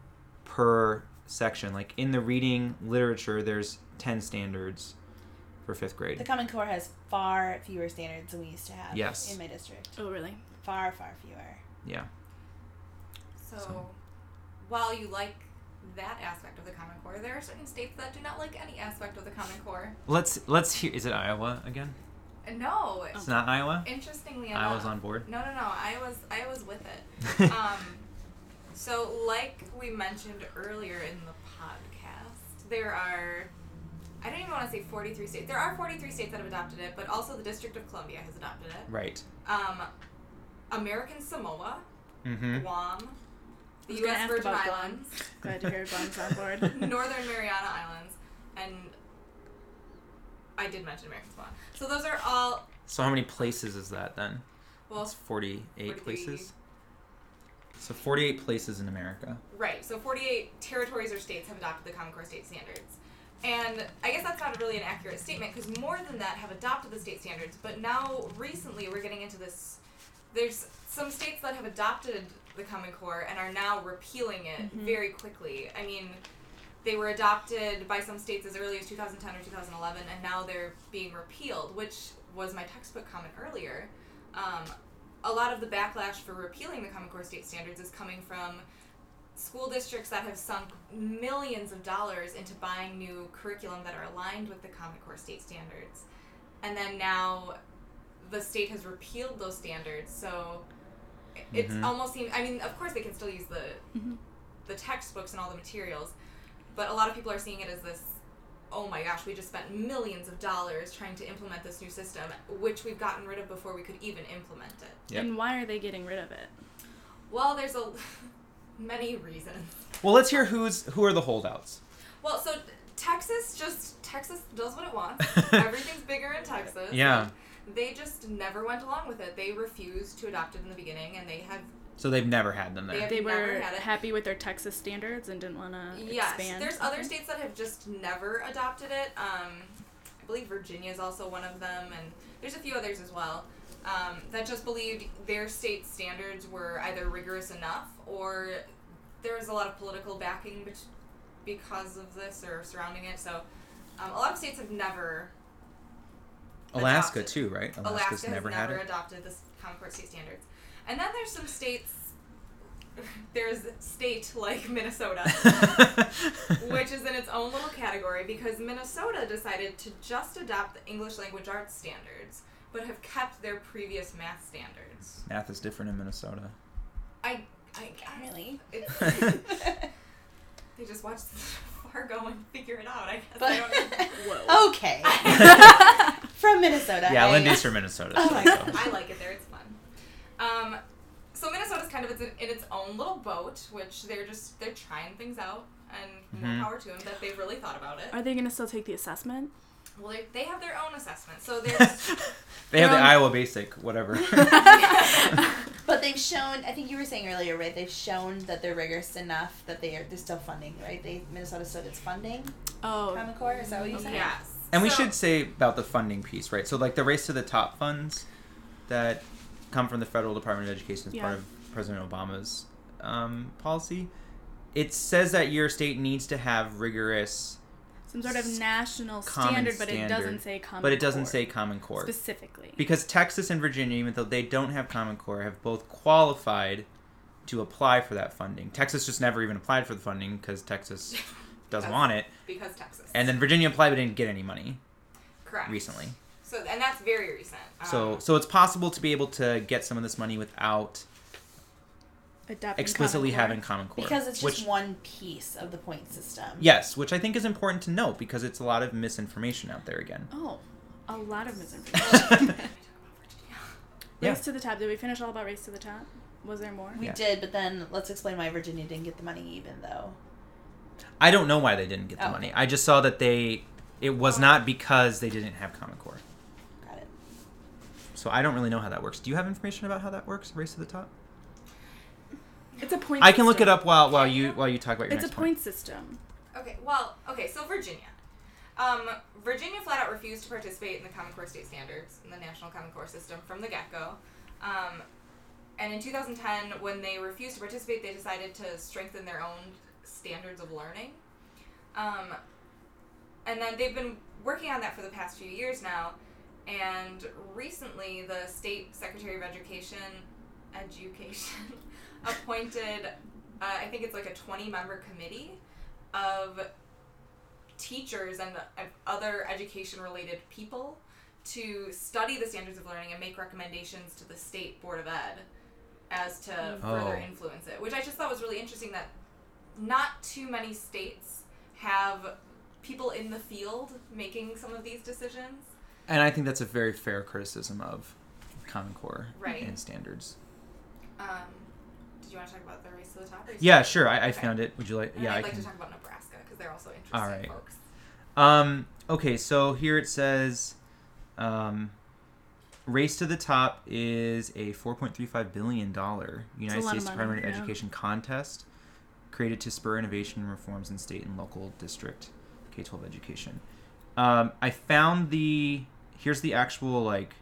per section. Like, in the reading literature, there's ten standards for fifth grade. The Common Core has far fewer standards than we used to have yes. in my district. Oh, really? Far, far fewer. Yeah. So, So. while you like that aspect of the Common Core, there are certain states that do not like any aspect of the Common Core. Let's let's hear. Is it Iowa again? No. It's not Iowa? Interestingly enough. Iowa's on board? No, no, no. Iowa's, Iowa's with it. um, so, like we mentioned earlier in the podcast, there are, I don't even want to say forty-three states. There are forty-three states that have adopted it, but also the District of Columbia has adopted it. Right. Um, American Samoa, mm-hmm. Guam, the U S Virgin Islands. Glad to hear Guam's on board. Northern Mariana Islands, and I did mention American Samoa. So those are all... So how many places is that then? Well, it's forty-eight places? So forty-eight places in America. Right. So forty-eight territories or states have adopted the Common Core State Standards. And I guess that's not really an accurate statement because more than that have adopted the state standards. But now, recently, we're getting into this... There's some states that have adopted the Common Core and are now repealing it mm-hmm. very quickly. I mean... They were adopted by some states as early as two thousand ten or two thousand eleven, and now they're being repealed, which was my textbook comment earlier. Um, a lot of the backlash for repealing the Common Core State Standards is coming from school districts that have sunk millions of dollars into buying new curriculum that are aligned with the Common Core State Standards. And then now the state has repealed those standards, so it's mm-hmm. almost seems, I mean, of course they can still use the mm-hmm. the textbooks and all the materials, but a lot of people are seeing it as this, oh my gosh, we just spent millions of dollars trying to implement this new system, which we've gotten rid of before we could even implement it. Yep. And why are they getting rid of it? Well, there's a many reasons. Well, let's hear who's who are the holdouts. Well, so Texas just, Texas does what it wants. Everything's bigger in Texas. Yeah. They just never went along with it. They refused to adopt it in the beginning, and they have... So they've never had them there. They, they were happy with their Texas standards and didn't want to yes, expand. There's other states that have just never adopted it. Um, I believe Virginia is also one of them, and there's a few others as well, um, that just believed their state standards were either rigorous enough or there was a lot of political backing because of this or surrounding it. So um, a lot of states have never Alaska adopted. too, right? Alaska's Alaska never has had never it. adopted this Common Core State Standards. And then there's some states. There's a state like Minnesota, which is in its own little category because Minnesota decided to just adopt the English language arts standards, but have kept their previous math standards. Math is different in Minnesota. I, I guess. Really? It's, they just watch Fargo and figure it out. I guess. But, I don't know. Whoa. Okay. From Minnesota. Yeah, I, Lindy's from Minnesota. Oh so- my so. God. I like it there. It's fun. Um, so Minnesota's kind of in its own little boat, which they're just they're trying things out, and more Mhm. power to them that they've really thought about it. Are they going to still take the assessment? Well, they they have their own assessment, so there's They have the Um, Iowa Basic, whatever. But they've shown, I think you were saying earlier, right? They've shown that they're rigorous enough that they are, they're still funding, right? They Minnesota still gets funding. Oh. Common Core, is that what you said? yes. And we So- should say about the funding piece, right? So, like the Race to the Top funds that come from the Federal Department of Education as Yeah. part of President Obama's um, policy, it says that your state needs to have rigorous, Some sort of national Common standard, but it standard, doesn't say Common but it doesn't Core say Common Core. specifically. Because Texas and Virginia, even though they don't have Common Core, have both qualified to apply for that funding. Texas just never even applied for the funding because Texas doesn't Because- want it. because Texas. And then Virginia applied but didn't get any money correct recently. So and that's very recent. Um, So so it's possible to be able to get some of this money without Adopting explicitly Common Core. having Common Core. Because it's just which, one piece of the point system. yes, which I think is important to note because it's a lot of misinformation out there again. Oh, a lot of misinformation. Yeah. Race to the Top. Did we finish all about Race to the Top? Was there more? We Yeah. did, but then let's explain why Virginia didn't get the money even though. I don't know why they didn't get the Oh. money. I just saw that they it was not because they didn't have Common Core. Got it. So I don't really know how that works. Do you have information about how that works? Race to the Top? It's a point I can look it system. up while while you while you talk about your It's a next point system. Okay, well, okay, so Virginia. Um, Virginia flat out refused to participate in the Common Core state standards in the National Common Core system from the get-go. Um, and in two thousand ten, when they refused to participate, they decided to strengthen their own standards of learning. Um, and then they've been working on that for the past few years now. And recently, the State Secretary of Education, Education appointed, uh, I think it's like a twenty-member committee of teachers and uh, other education-related people to study the standards of learning and make recommendations to the State Board of Ed as to Oh. further influence it, which I just thought was really interesting that not too many states have people in the field making some of these decisions. And I think that's a very fair criticism of Common Core Right. and standards. Um, did you want to talk about the Race to the Top? Or you Yeah, still- sure. I, I Okay. found it. Would you like? And Yeah, I'd I like can. to talk about Nebraska because they're also interesting All right. folks. Um, okay, so here it says, um, Race to the Top is a four point three five billion dollars United lot of States money, Department of yeah. Education contest created to spur innovation and reforms in state and local district K twelve education. Um, I found the, here's the actual, like,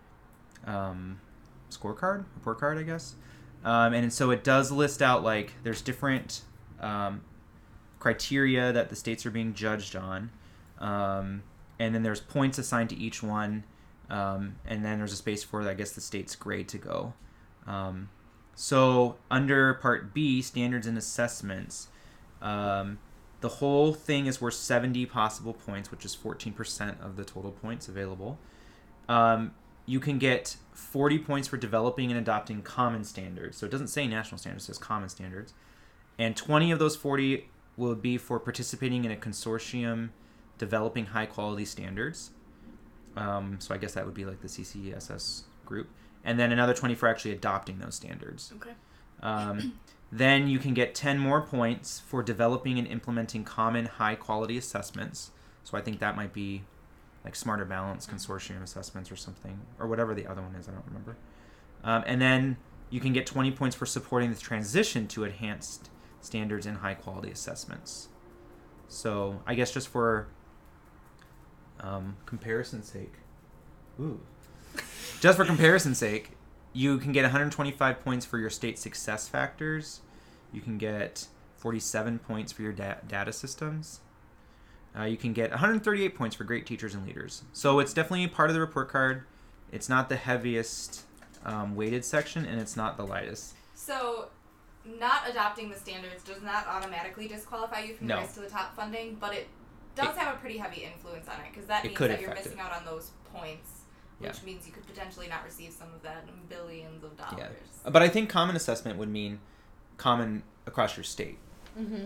um, scorecard, report card, I guess. Um, and so it does list out, like, there's different um, criteria that the states are being judged on. Um, and then there's points assigned to each one. Um, and then there's a space for, I guess, the state's grade to go. Um, so under Part B, Standards and Assessments, um, the whole thing is worth seventy possible points, which is fourteen percent of the total points available. Um, you can get forty points for developing and adopting common standards. So it doesn't say national standards, it says common standards. And twenty of those forty will be for participating in a consortium developing high quality standards. Um, so I guess that would be like the C C S S group. And then another twenty for actually adopting those standards. Okay. Um, then you can get ten more points for developing and implementing common high quality assessments. So I think that might be like Smarter Balance Consortium assessments or something, or whatever the other one is, I don't remember. Um, and then you can get twenty points for supporting the transition to enhanced standards and high quality assessments. So I guess just for um, comparison's sake, ooh, just for comparison's sake, you can get one hundred twenty-five points for your state success factors. You can get forty-seven points for your da- data systems. Uh, you can get one hundred thirty-eight points for great teachers and leaders. So it's definitely part of the report card. It's not the heaviest um, weighted section, and it's not the lightest. So, not adopting the standards does not automatically disqualify you from No. the Race to the Top funding, but it does It- have a pretty heavy influence on it, because that It means could that you're affect missing it. out on those points, which Yeah. means you could potentially not receive some of that in billions of dollars. Yeah. But I think common assessment would mean common across your state. Mm-hmm.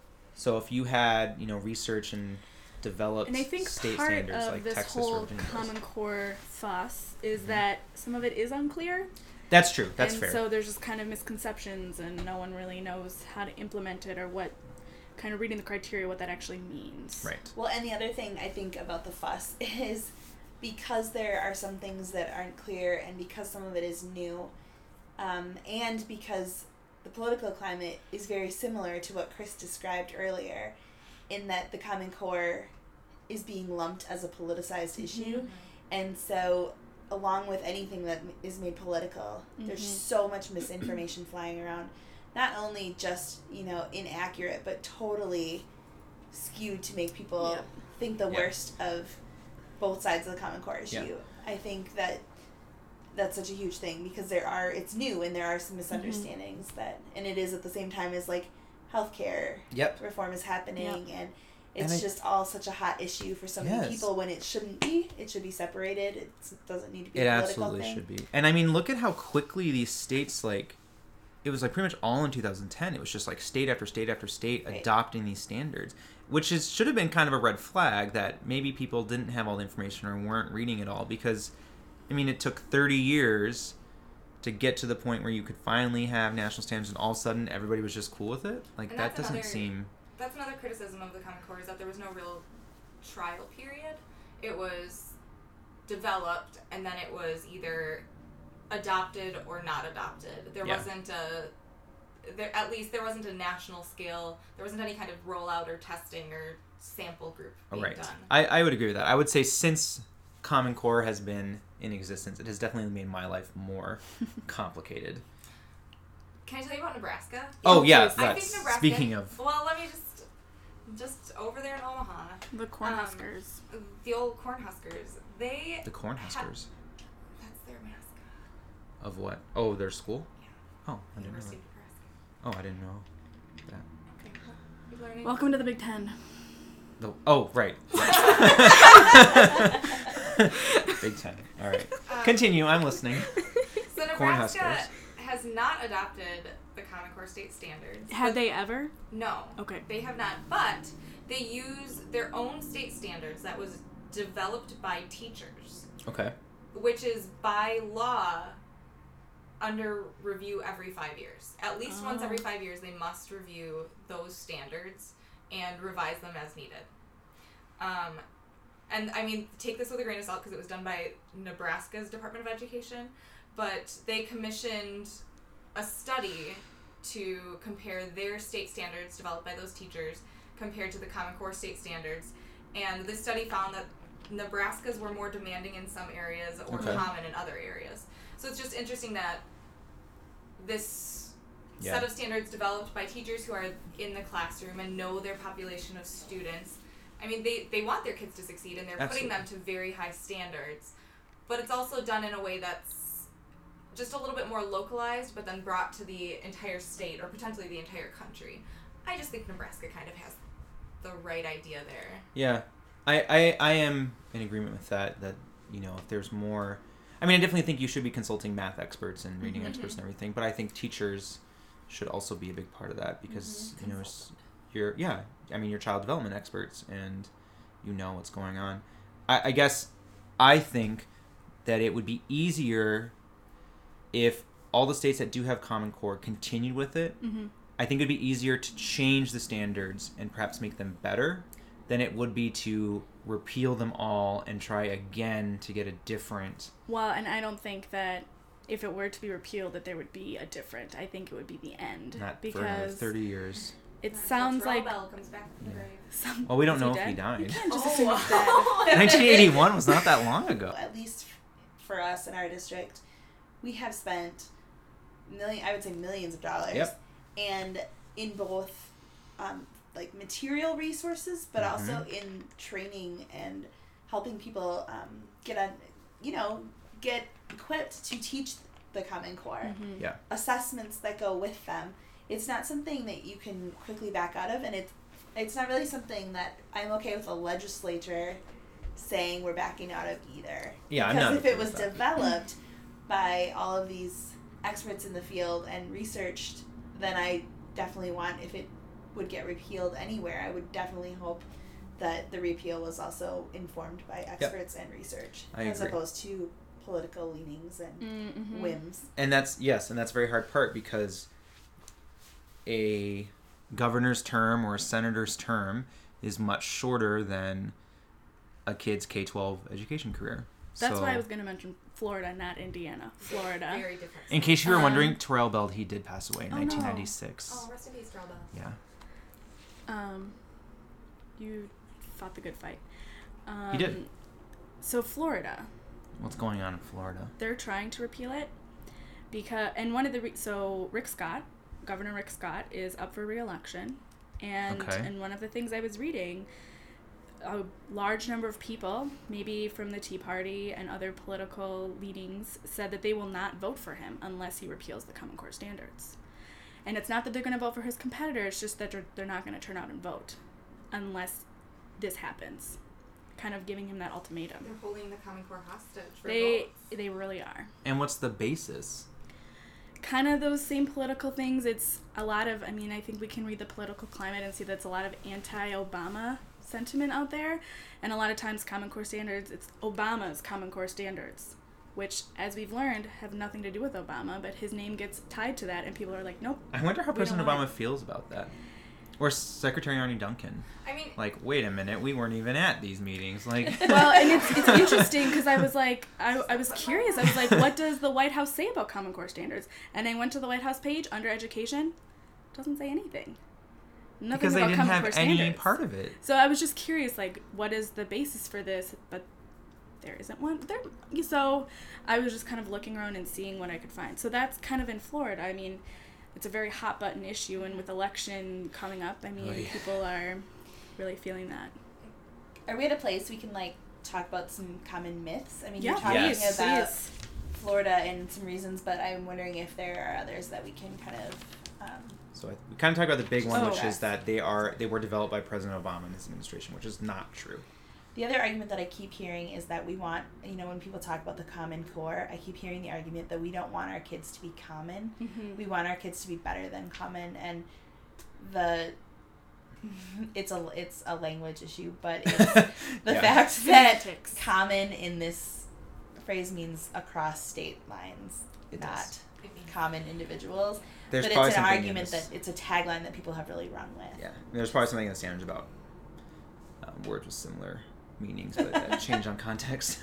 So if you had, you know, research and developed And I think state part standards of like this Texas or whole Virginia does. Common Core fuss is Mhm. that some of it is unclear. That's true. That's and fair. so there's just kind of misconceptions, and no one really knows how to implement it or what, kind of reading the criteria, what that actually means. Right. Well, and the other thing I think about the fuss is because there are some things that aren't clear and because some of it is new, um, and because the political climate is very similar to what Chris described earlier, in that the Common Core is being lumped as a politicized issue. And so, along with anything that m- is made political, there's Mhm. so much misinformation flying around. Not only just, you know, inaccurate, but totally skewed to make people Yep. think the Yeah. worst of both sides of the Common Core issue. Yeah. I think that that's such a huge thing because there are, it's new and there are some misunderstandings that, and it is at the same time as like healthcare Yep. reform is happening and it's And I- just all such a hot issue for so many Yes. people when it shouldn't be. It should be separated. It doesn't need to be It a political absolutely thing. should be. And I mean, look at how quickly these states, like, it was like pretty much all in two thousand ten. It was just like state after state after state Right. adopting these standards, which is should have been kind of a red flag that maybe people didn't have all the information or weren't reading it all because, I mean, it took thirty years to get to the point where you could finally have national standards and all of a sudden everybody was just cool with it. Like, And that that's doesn't another- seem... That's another criticism of the Common Core is that there was no real trial period. It was developed and then it was either adopted or not adopted. There Yeah. wasn't a there at least there wasn't a national scale. There wasn't any kind of rollout or testing or sample group being Right. done. I, I would agree with that. I would say since Common Core has been in existence, it has definitely made my life more complicated. Can I tell you about Nebraska? Oh, yeah. please. I That's, think Nebraska. speaking of... Well, let me just just over there in Omaha, The Um, Cornhuskers. the old Cornhuskers. They The Cornhuskers. that's their mascot. Of what? Oh, their school? Yeah. Oh, I didn't know University that. of Nebraska. Oh, I didn't know that. Okay, well, you're learning. Welcome to the Big Ten. The, oh, right. Big Ten. All right. Um, Continue. I'm listening. So Nebraska Cornhuskers. has not adopted the Common Core state standards. Had but- they ever? No. Okay. They have not, but they use their own state standards that was developed by teachers, Okay. which is by law under review every five years. At least once Oh. every five years, they must review those standards and revise them as needed. Um, and I mean, take this with a grain of salt because it was done by Nebraska's Department of Education, but they commissioned a study to compare their state standards developed by those teachers compared to the Common Core state standards. And this study found that Nebraska's were more demanding in some areas or Okay. common in other areas. So it's just interesting that this Yeah. set of standards developed by teachers who are in the classroom and know their population of students. I mean, they, they want their kids to succeed and they're putting Absolutely. them to very high standards. But it's also done in a way that's just a little bit more localized, but then brought to the entire state or potentially the entire country. I just think Nebraska kind of has the right idea there. Yeah. I, I, I am in agreement with that, that, you know, if there's more... I mean, I definitely think you should be consulting math experts and reading Mhm. experts and everything, but I think teachers should also be a big part of that because, Mhm. you know, s- you're, yeah, I mean, you're child development experts and you know what's going on. I, I guess I think that it would be easier if all the states that do have Common Core continued with it. Mm-hmm. I think it'd be easier to change the standards and perhaps make them better than it would be to repeal them all and try again to get a different... Well, and I don't think that if it were to be repealed that there would be a different. I think it would be the end. Not for another because thirty years. it That's sounds Roald like Bell comes back from the Yeah. grave. some. Well, we don't is know if dead? he You died. can't just Oh, assume he's wow. dead. nineteen eighty-one was not that long ago. At least for us in our district, we have spent million, I would say millions of dollars, Yep. and in both um, like material resources, but Mhm. also in training and helping people um, get on, you know, get equipped to teach the Common Core, Mm-hmm. Yeah. assessments that go with them. It's not something that you can quickly back out of, and it's it's not really something that I'm okay with a legislature saying we're backing out of either. Yeah, I'm because not if okay it was with that. developed by all of these experts in the field and researched, then I definitely want, if it would get repealed anywhere, I would definitely hope that the repeal was also informed by experts and research, I as agree. opposed to political leanings and Mm-hmm. whims. And that's, yes, and that's a very hard part, because a governor's term or a senator's term is much shorter than a kid's K twelve education career. That's so, why I was going to mention Florida, not Indiana. Florida. Very different. in case you were Um, wondering, Terrell Bell, he did pass away in Oh, no. nineteen ninety-six. Oh, rest in peace, Terrell Bell. Yeah. Um, you fought the good fight. Um, He did. So Florida, What's going on in Florida? they're trying to repeal it because, and one of the re- so Rick Scott, Governor Rick Scott, is up for re-election, and Okay. and one of the things I was reading, a large number of people, maybe from the Tea Party and other political leanings, said that they will not vote for him unless he repeals the Common Core standards. And it's not that they're going to vote for his competitor, it's just that they're, they're not going to turn out and vote unless this happens. Kind of giving him that ultimatum. They're holding the Common Core hostage for They votes. they really are. And what's the basis? Kind of those same political things. It's a lot of, I mean, I think we can read the political climate and see that's a lot of anti-Obama sentiment out there. And a lot of times Common Core standards, it's Obama's Common Core standards, which, as we've learned, have nothing to do with Obama, but his name gets tied to that, and people are like, nope. I wonder how We don't President want Obama it. feels about that. Or Secretary Arnie Duncan. I mean, Like, wait a minute, we weren't even at these meetings. Like, Well, and it's, it's interesting because I was like, I, I was curious. I was like, what does the White House say about Common Core standards? And I went to the White House page under education. Doesn't say anything. Nothing because they about didn't Common have Core any standards. part of it. So I was just curious, like, what is the basis for this? But there isn't one. There. So I was just kind of looking around and seeing what I could find. So that's kind of in Florida. I mean, it's a very hot button issue, and with election coming up, I mean, Oy. people are really feeling that. Are we at a place we can like talk about some common myths? I mean, Yeah, you're talking Yes. about please. Florida and some reasons, but I'm wondering if there are others that we can kind of. Um, So I, we kind of talked about the big one, Oh. which is that they are they were developed by President Obama and his administration, which is not true. the other argument that I keep hearing is that we want, you know, when people talk about the Common Core, I keep hearing the argument that we don't want our kids to be common. Mm-hmm. We want our kids to be better than common, and the it's a it's a language issue, but it's the Yeah. fact that Semantics. common in this phrase means across state lines, It not does. I mean, common individuals. There's but probably it's an something in argument this- that it's a tagline that people have really run with. Yeah, there's probably something in the standards about uh, words with similar meanings, but that change on context.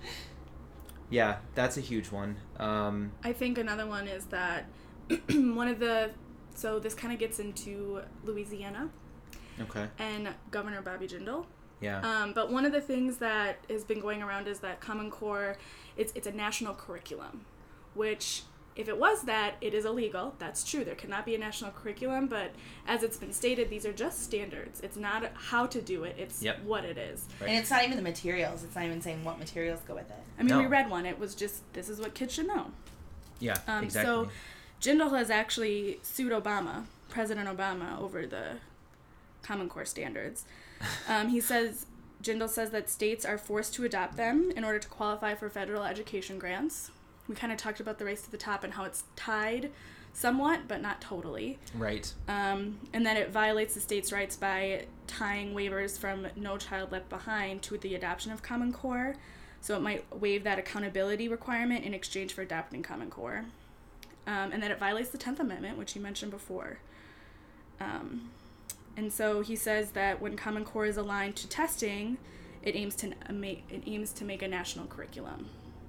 Yeah, that's a huge one. Um, I think another one is that one of the, so this kind of gets into Louisiana okay. and Governor Bobby Jindal. Yeah. Um, but one of the things that has been going around is that Common Core, it's it's a national curriculum, which if it was that, it is illegal. That's true. There cannot be a national curriculum, but as it's been stated, these are just standards. It's not how to do it. It's Yep. what it is. Right. And it's not even the materials. It's not even saying what materials go with it. I mean, No. we read one. It was just, this is what kids should know. Yeah, Um, exactly. So Jindal has actually sued Obama, President Obama, over the Common Core standards. Um, he says, Jindal says that states are forced to adopt them in order to qualify for federal education grants. We kind of talked about the race to the top and how it's tied somewhat, but not totally. Right. Um, and that it violates the state's rights by tying waivers from No Child Left Behind to the adoption of Common Core. So it might waive that accountability requirement in exchange for adopting Common Core. Um, and that it violates the tenth Amendment, which you mentioned before. Um, and so he says that when Common Core is aligned to testing, it aims to ma- it aims to make a national curriculum.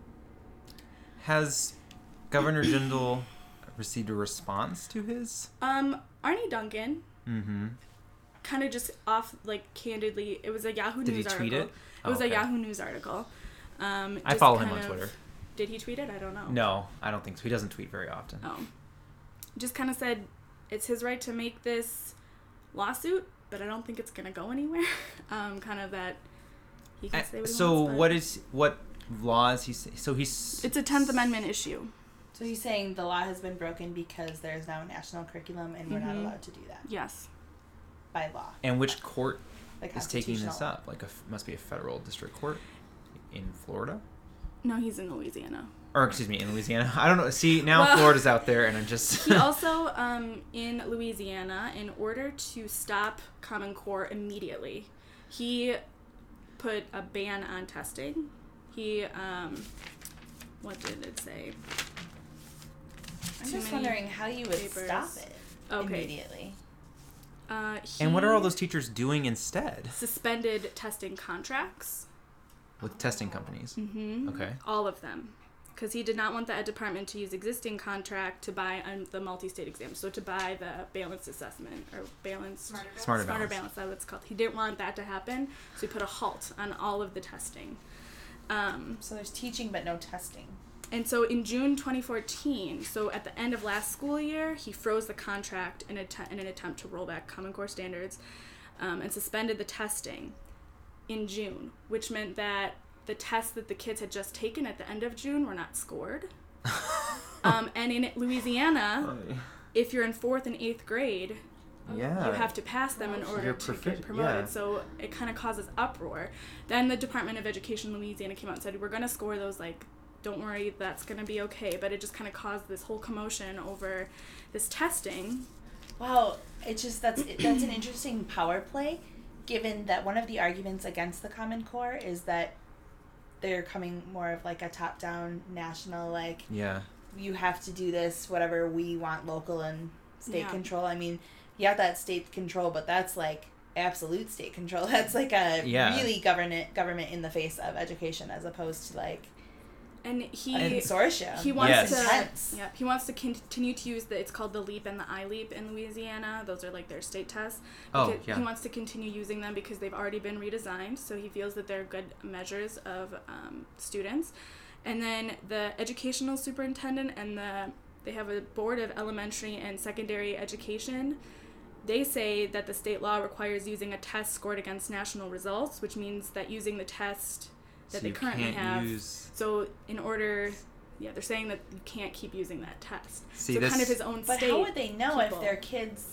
Has Governor Jindal received a response to his? Um, Arnie Duncan, Mm-hmm. kind of just off, like, candidly, it was a Yahoo Did he News tweet article. it? It was Oh, okay. a Yahoo News article. Um, I just follow him kind on of- Twitter. Did he tweet it? I don't know. No, I don't think so. He doesn't tweet very often. Oh. Just kind of said it's his right to make this lawsuit, but I don't think it's going to go anywhere. um, kind of that he can I- say what he so wants. but what is what laws he say? So he's It's a tenth Amendment issue. So he's saying the law has been broken because there's now a national curriculum and we're not Mhm. allowed to do that Yes. by law. And which court Like is taking this constitutional law. up? Like, a f- must be a federal district court in Florida? No, he's in Louisiana. Or, excuse me, in Louisiana. I don't know. See, now Well- Florida's out there, and I'm just... He also, um, in Louisiana, in order to stop Common Core immediately, he put a ban on testing. He, um, what did it say? I'm Too just many wondering how you would papers. stop it Okay. immediately. Uh, he And what are all those teachers doing instead suspended testing contracts. with testing companies? Mm-hmm. Okay. All of them. Because he did not want the Ed Department to use existing contract to buy um, the multi-state exam. So to buy the balanced assessment or balanced Smarter balance. Smarter Smarter balance. balance, that's what it's called. He didn't want that to happen, so he put a halt on all of the testing. Um, So there's teaching but no testing. and so in June twenty fourteen, so at the end of last school year, he froze the contract in, att- in an attempt to roll back Common Core standards um, and suspended the testing in June, which meant that the tests that the kids had just taken at the end of June were not scored. um, and in Louisiana, if you're in fourth and eighth grade, Yeah. you have to pass them in order You're to profi- get promoted. yeah. So it kind of causes uproar. Then the Department of Education in Louisiana came out and said, we're going to score those, like, don't worry, that's going to be okay. But it just kind of caused this whole commotion over this testing. Wow, it's just that's that's an interesting power play, given that one of the arguments against the Common Core is that they're coming more of like a top-down national, like Yeah. you have to do this, whatever we want, local and state Yeah. control. I mean, you have that state control, but that's like absolute state control. That's like a Yeah. really government government in the face of education, as opposed to like And he... a consortium. He wants Yes. to, Intense. yeah. He wants to continue to use the. It's called the LEAP and the iLEAP in Louisiana. Those are like their state tests. Oh, Because yeah. He wants to continue using them because they've already been redesigned. So he feels that they're good measures of um, students. And then the educational superintendent and the they have a board of elementary and secondary education. They say that the state law requires using a test scored against national results, which means that using the test that So they you currently can't have. use... So in order, yeah, they're saying that you can't keep using that test. See, so this... kind of his own But state. how would they know people. if their kids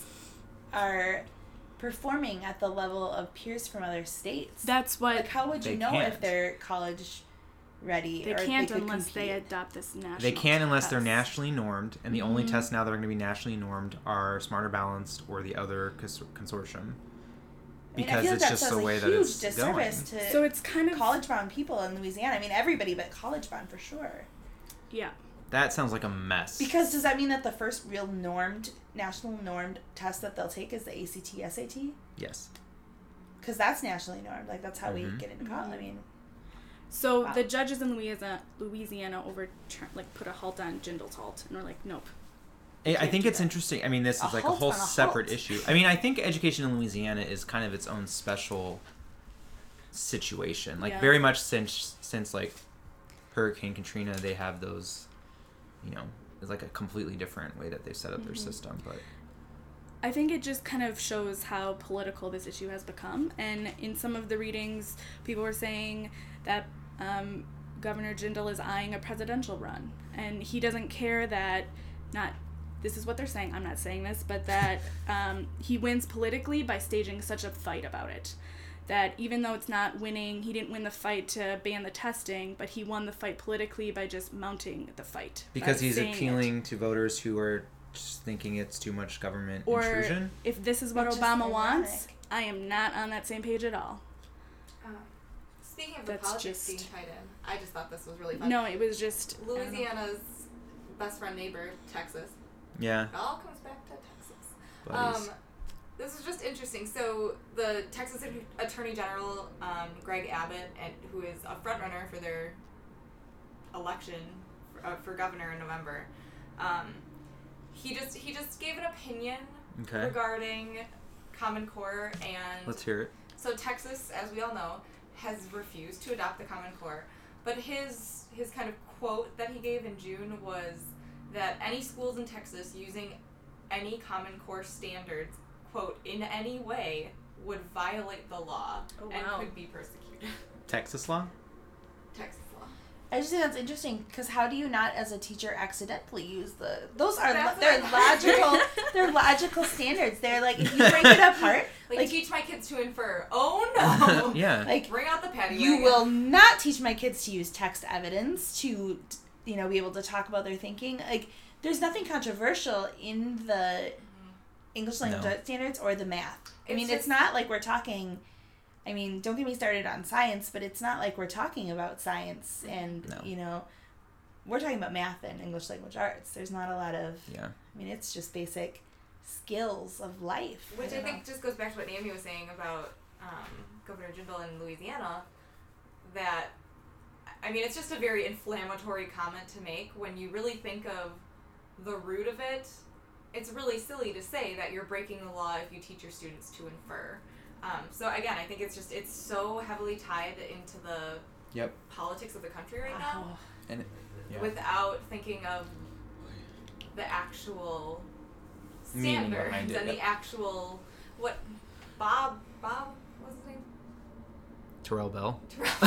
are performing at the level of peers from other states? That's what Like, how would you They know can't. if they're college ready? they or can't they could unless they compete? adopt this national. They can unless they're test. nationally normed, and the only Mhm. tests now that are going to be nationally normed are Smarter Balanced or the other cons- consortium. I mean, I Because feel it's like just that the does way a that huge it's disservice going. to So it's kind of college-bound people in Louisiana. I mean, everybody but college-bound for sure. yeah. That sounds like a mess. Because does that mean that the first real normed, national normed test that they'll take is the A C T, S A T? Yes. Because that's nationally normed. Like, that's how we Mhm. get into college. I mean, So Wow. the judges in Louisiana, Louisiana overturn like put a halt on Jindal-Talt, and we're like, nope. I I can't think do it's that. interesting. I mean, this A is like a halt whole on a separate halt. issue. I mean, I think education in Louisiana is kind of its own special situation. Like Yeah. very much since since like Hurricane Katrina, they have those, you know, it's like a completely different way that they set up their Mhm. system. But I think it just kind of shows how political this issue has become. And in some of the readings, people were saying that um, Governor Jindal is eyeing a presidential run. And he doesn't care that, not, this is what they're saying, I'm not saying this, but that um, he wins politically by staging such a fight about it. That even though it's not winning, he didn't win the fight to ban the testing, but he won the fight politically by just mounting the fight. because by he's saying it. appealing to voters who are just thinking it's too much government Or intrusion. if this is what Which is Obama wants, ironic. I am not on that same page at all. Um, speaking of the That's politics just- being tied in, I just thought this was really fun. No, it was just I don't know. Louisiana's best friend neighbor, Texas. Yeah, It all comes back to Texas. buddies. Um, this is just interesting. So the Texas Attorney General, um, Greg Abbott, and who is a frontrunner for their election for, uh, for governor in November, um, he just he just gave an opinion okay, regarding Common Core, and let's hear it. so Texas, as we all know, has refused to adopt the Common Core. But his his kind of quote that he gave in June was that any schools in Texas using any Common Core standards, quote, in any way would violate the law Oh, and wow. could be persecuted. Texas law. Texas law. I just think that's interesting because how do you not, as a teacher, accidentally use the? Those are That's they're what- logical. They're logical standards. They're like if you break it apart, Like, like teach my kids to infer. Oh no! Yeah. like Bring out the patty you wagon. will not teach my kids to use text evidence to, you know, be able to talk about their thinking. Like there's nothing controversial in the English language No. arts standards or the math. I It's mean, just- it's not like we're talking. I mean, don't get me started on science, but it's not like we're talking about science and, No. you know, we're talking about math and English language arts. There's not a lot of, Yeah. I mean, it's just basic skills of life. Which I, don't think know. just goes back to what Naomi was saying about um, Governor Jindal in Louisiana. That, I mean, it's just a very inflammatory comment to make when you really think of the root of it. It's really silly to say that you're breaking the law if you teach your students to infer. Um, so again, I think it's just it's so heavily tied into the Yep. politics of the country right now, Oh, And yeah. without thinking of the actual Meaning standards behind it, and the yep. actual what Bob Bob what's his name? Terrell Bell.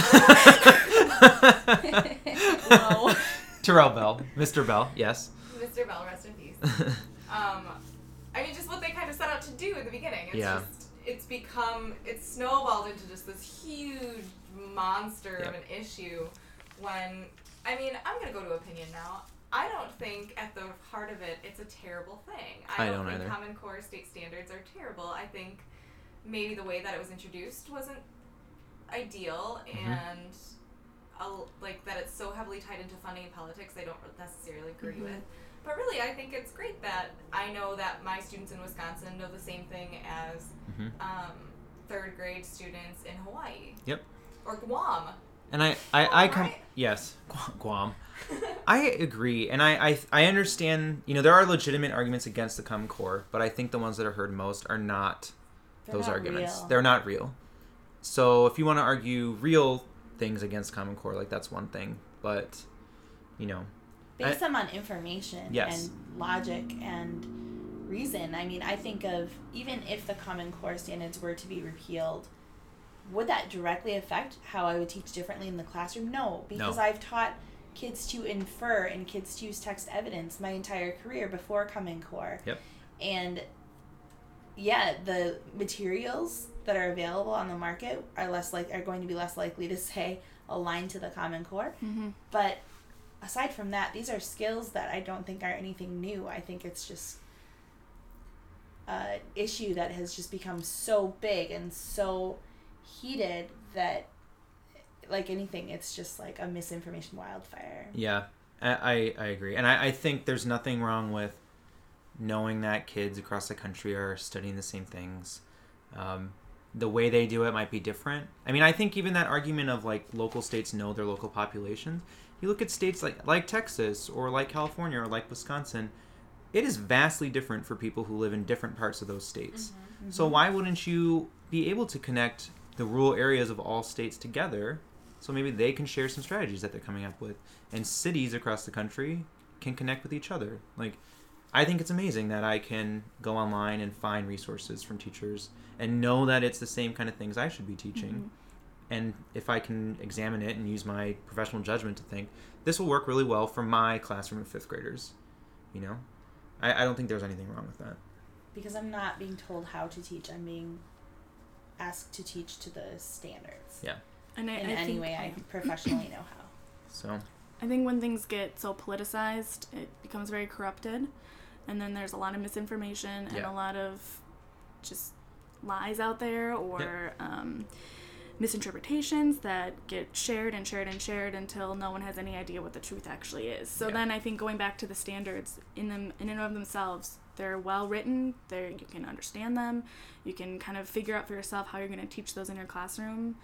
Whoa. Terrell Bell. Mister Bell, yes. Mister Bell, rest in peace. Um, I mean, just what they kind of set out to do in the beginning. It's Yeah. just, it's become, it's snowballed into just this huge monster Yep. of an issue when, I mean, I'm going to go to opinion now. I don't think at the heart of it, it's a terrible thing. I, I don't, don't think either. Common Core state standards are terrible. I think maybe the way that it was introduced wasn't ideal Mhm. and uh, like that it's so heavily tied into funding and politics I don't necessarily agree Mhm. with. But really, I think it's great that I know that my students in Wisconsin know the same thing as hmm um, third grade students in Hawaii. Yep. Or Guam. And I, I, I come, Right? yes, Gu- Guam. I agree, and I, I, I understand. You know, there are legitimate arguments against the Common Core, but I think the ones that are heard most are not They're those not arguments. real. They're not real. So if you want to argue real things against Common Core, like that's one thing, but you know, Base I- them on information Yes. and logic and reason. I mean, I think of even if the Common Core standards were to be repealed, would that directly affect how I would teach differently in the classroom? No, because No. I've taught kids to infer and kids to use text evidence my entire career before Common Core. Yep. And yeah, the materials that are available on the market are less like are going to be less likely to say align to the Common Core. Mm-hmm. But aside from that, these are skills that I don't think are anything new. I think it's just an issue that has just become so big and so heated that, like anything, it's just like a misinformation wildfire. yeah, I, I, I agree, and I, I think there's nothing wrong with knowing that kids across the country are studying the same things. Um, the way they do it might be different. I mean, I think even that argument of like local states know their local populations. You look at states like like Texas or like California or like Wisconsin, it is vastly different for people who live in different parts of those states. So why wouldn't you be able to connect the rural areas of all states together so maybe they can share some strategies that they're coming up with, and cities across the country can connect with each other? Like, I think it's amazing that I can go online and find resources from teachers and know that it's the same kind of things I should be teaching. And if I can examine it and use my professional judgment to think, this will work really well for my classroom of fifth graders, you know? I, I don't think there's anything wrong with that. Because I'm not being told how to teach. I'm being asked to teach to the standards. Yeah. And I, In I any think, way I professionally know how. So, I think when things get so politicized, it becomes very corrupted, and then there's a lot of misinformation and Yeah. a lot of just lies out there or um, misinterpretations that get shared and shared and shared until no one has any idea what the truth actually is. So Yeah. then I think going back to the standards in them in and of themselves, they're well written. They're you can understand them. You can kind of figure out for yourself how you're going to teach those in your classroom.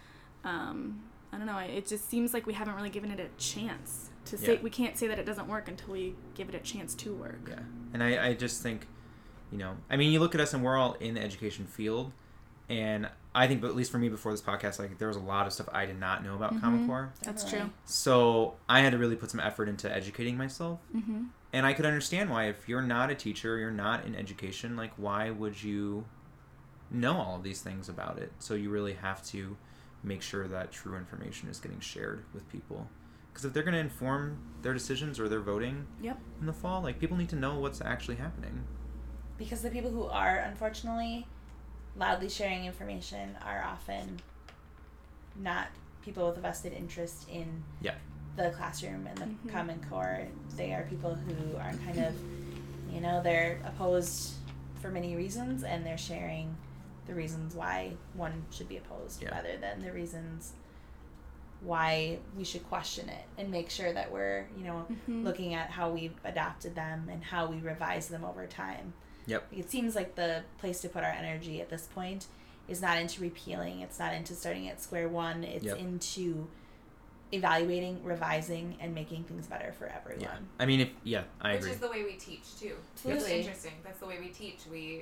Um, I don't know. It just seems like we haven't really given it a chance to say. Yeah. We can't say that it doesn't work until we give it a chance to work. yeah. And I, I just think, you know, I mean, you look at us and we're all in the education field. And I think, but at least for me before this podcast, like there was a lot of stuff I did not know about Common Mhm. Core. That's Definitely. true. So I had to really put some effort into educating myself. Mm-hmm. And I could understand why, if you're not a teacher, you're not in education, like why would you know all of these things about it? So you really have to make sure that true information is getting shared with people. Because if they're going to inform their decisions or their voting Yep. in the fall, like, people need to know what's actually happening. Because the people who are, unfortunately, loudly sharing information are often not people with a vested interest in Yeah. the classroom and the Mhm. Common Core. They are people who are kind of, you know, they're opposed for many reasons, and they're sharing the reasons why one should be opposed Yeah. rather than the reasons why we should question it and make sure that we're, you know, Mhm. looking at how we've adopted them and how we revise them over time. Yep. It seems like the place to put our energy at this point is not into repealing, it's not into starting at square one, it's Yep. into evaluating, revising, and making things better for everyone. Yeah. I mean, if, yeah, I Which agree. is the way we teach too. Absolutely. It's interesting. That's the way we teach. We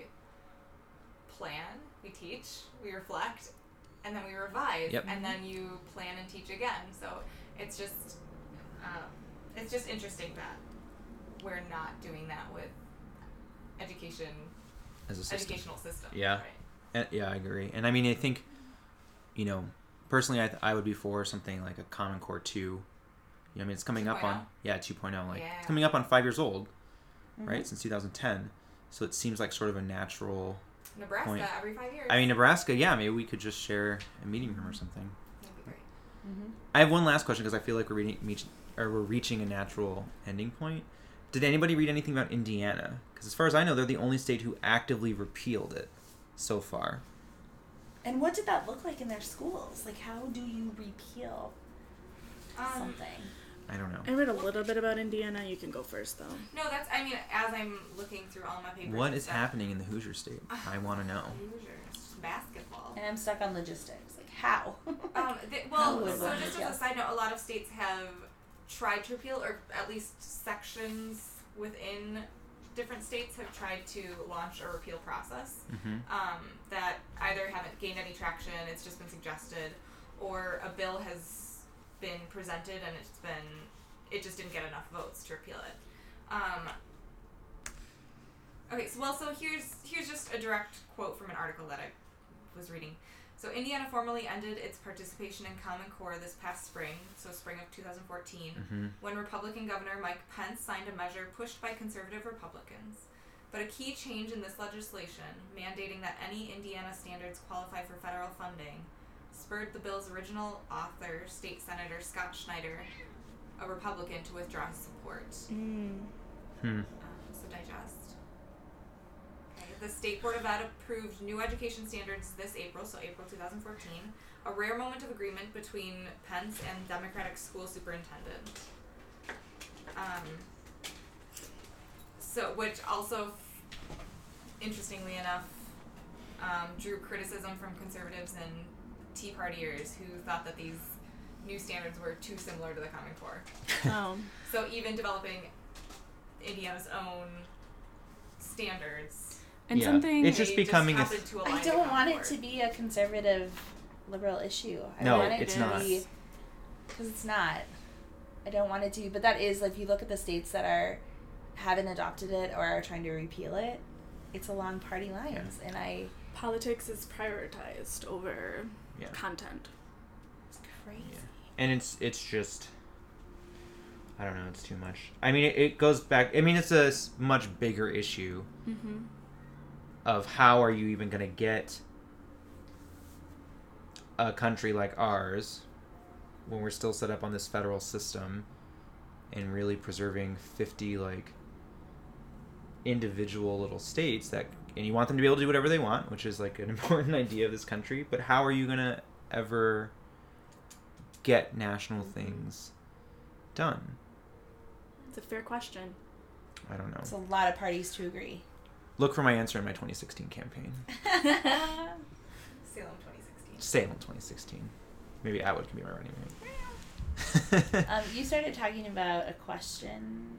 plan, we teach, we reflect, and then we revise, Yep. and then you plan and teach again. So it's just, um, it's just interesting that we're not doing that with education, As a system. educational system. Yeah. Right. And, yeah, I agree. And I mean, I think, you know, personally, I, th- I would be for something like a Common Core two. You know, I mean, it's coming up on, two point oh? yeah, two point oh. Like, Yeah. it's coming up on five years old, Mhm. right? Since two thousand ten. So it seems like sort of a natural. Nebraska Point. every five years. I mean, Nebraska, yeah, maybe we could just share a meeting room or something. That'd be great. Mhm. I have one last question because I feel like we're reading, reach, or we're reaching a natural ending point. Did anybody read anything about Indiana? Because as far as I know, they're the only state who actively repealed it so far. And what did that look like in their schools? Like, how do you repeal Um, something? I don't know. I read a little bit about Indiana. You can go first, though. no, that's. I mean, as I'm looking through all my papers. What and is stuff, happening in the Hoosier state? I want to know. Hoosiers basketball. And I'm stuck on logistics. Like, how? Um, th- How well, would so one just repeal? as a side note, a lot of states have tried to repeal, or at least sections within different states have tried to launch a repeal process Mm-hmm. um, that either haven't gained any traction, it's just been suggested, or a bill has been presented and it's been, it just didn't get enough votes to repeal it. Um, okay, so well, so here's here's just a direct quote from an article that I was reading. So Indiana formally ended its participation in Common Core this past spring, so spring of two thousand fourteen, Mm-hmm. when Republican Governor Mike Pence signed a measure pushed by conservative Republicans. But a key change in this legislation, mandating that any Indiana standards qualify for federal funding, spurred the bill's original author, State Senator Scott Schneider, a Republican, to withdraw his support. Mm. Hmm. Um, so digest. Okay, the State Board of Ed approved new education standards this April, so April two thousand fourteen, a rare moment of agreement between Pence and Democratic school superintendent. Um, so, which also, interestingly enough, um, drew criticism from conservatives and Tea Partiers who thought that these new standards were too similar to the Common Core. Oh. So even developing Indiana's own standards, And Yeah. something. It's just they becoming a- happened to align I to don't Common want Core. it to be a conservative liberal issue. I No, want it it's to not. be, because it's not. I don't want it to be, but that is, like, if you look at the states that are haven't adopted it or are trying to repeal it, it's along party lines, and I Politics is prioritized over Yeah. content. it's crazy. Yeah. And it's it's just, I don't know, it's too much. I mean, it, it goes back, I mean, it's a s- much bigger issue Mm-hmm. of how are you even going to get a country like ours when we're still set up on this federal system and really preserving fifty, like, individual little states that, and you want them to be able to do whatever they want, which is like an important idea of this country, but how are you going to ever get national things done? It's a fair question. I don't know. It's a lot of parties to agree. Look for my answer in my twenty sixteen campaign. Salem twenty sixteen. Salem twenty sixteen. Maybe Atwood can be my running mate. um, you started talking about a question.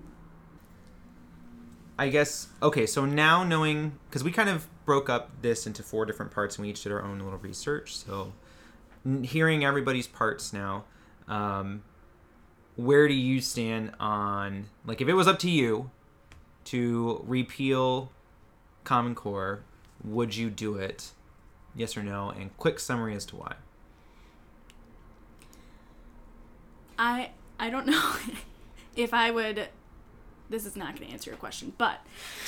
I guess, okay, so now knowing, because we kind of broke up this into four different parts and we each did our own little research, so n- hearing everybody's parts now, um, where do you stand on, like, if it was up to you to repeal Common Core, would you do it? Yes or no? And quick summary as to why. I I don't know if I would, this is not going to answer your question, but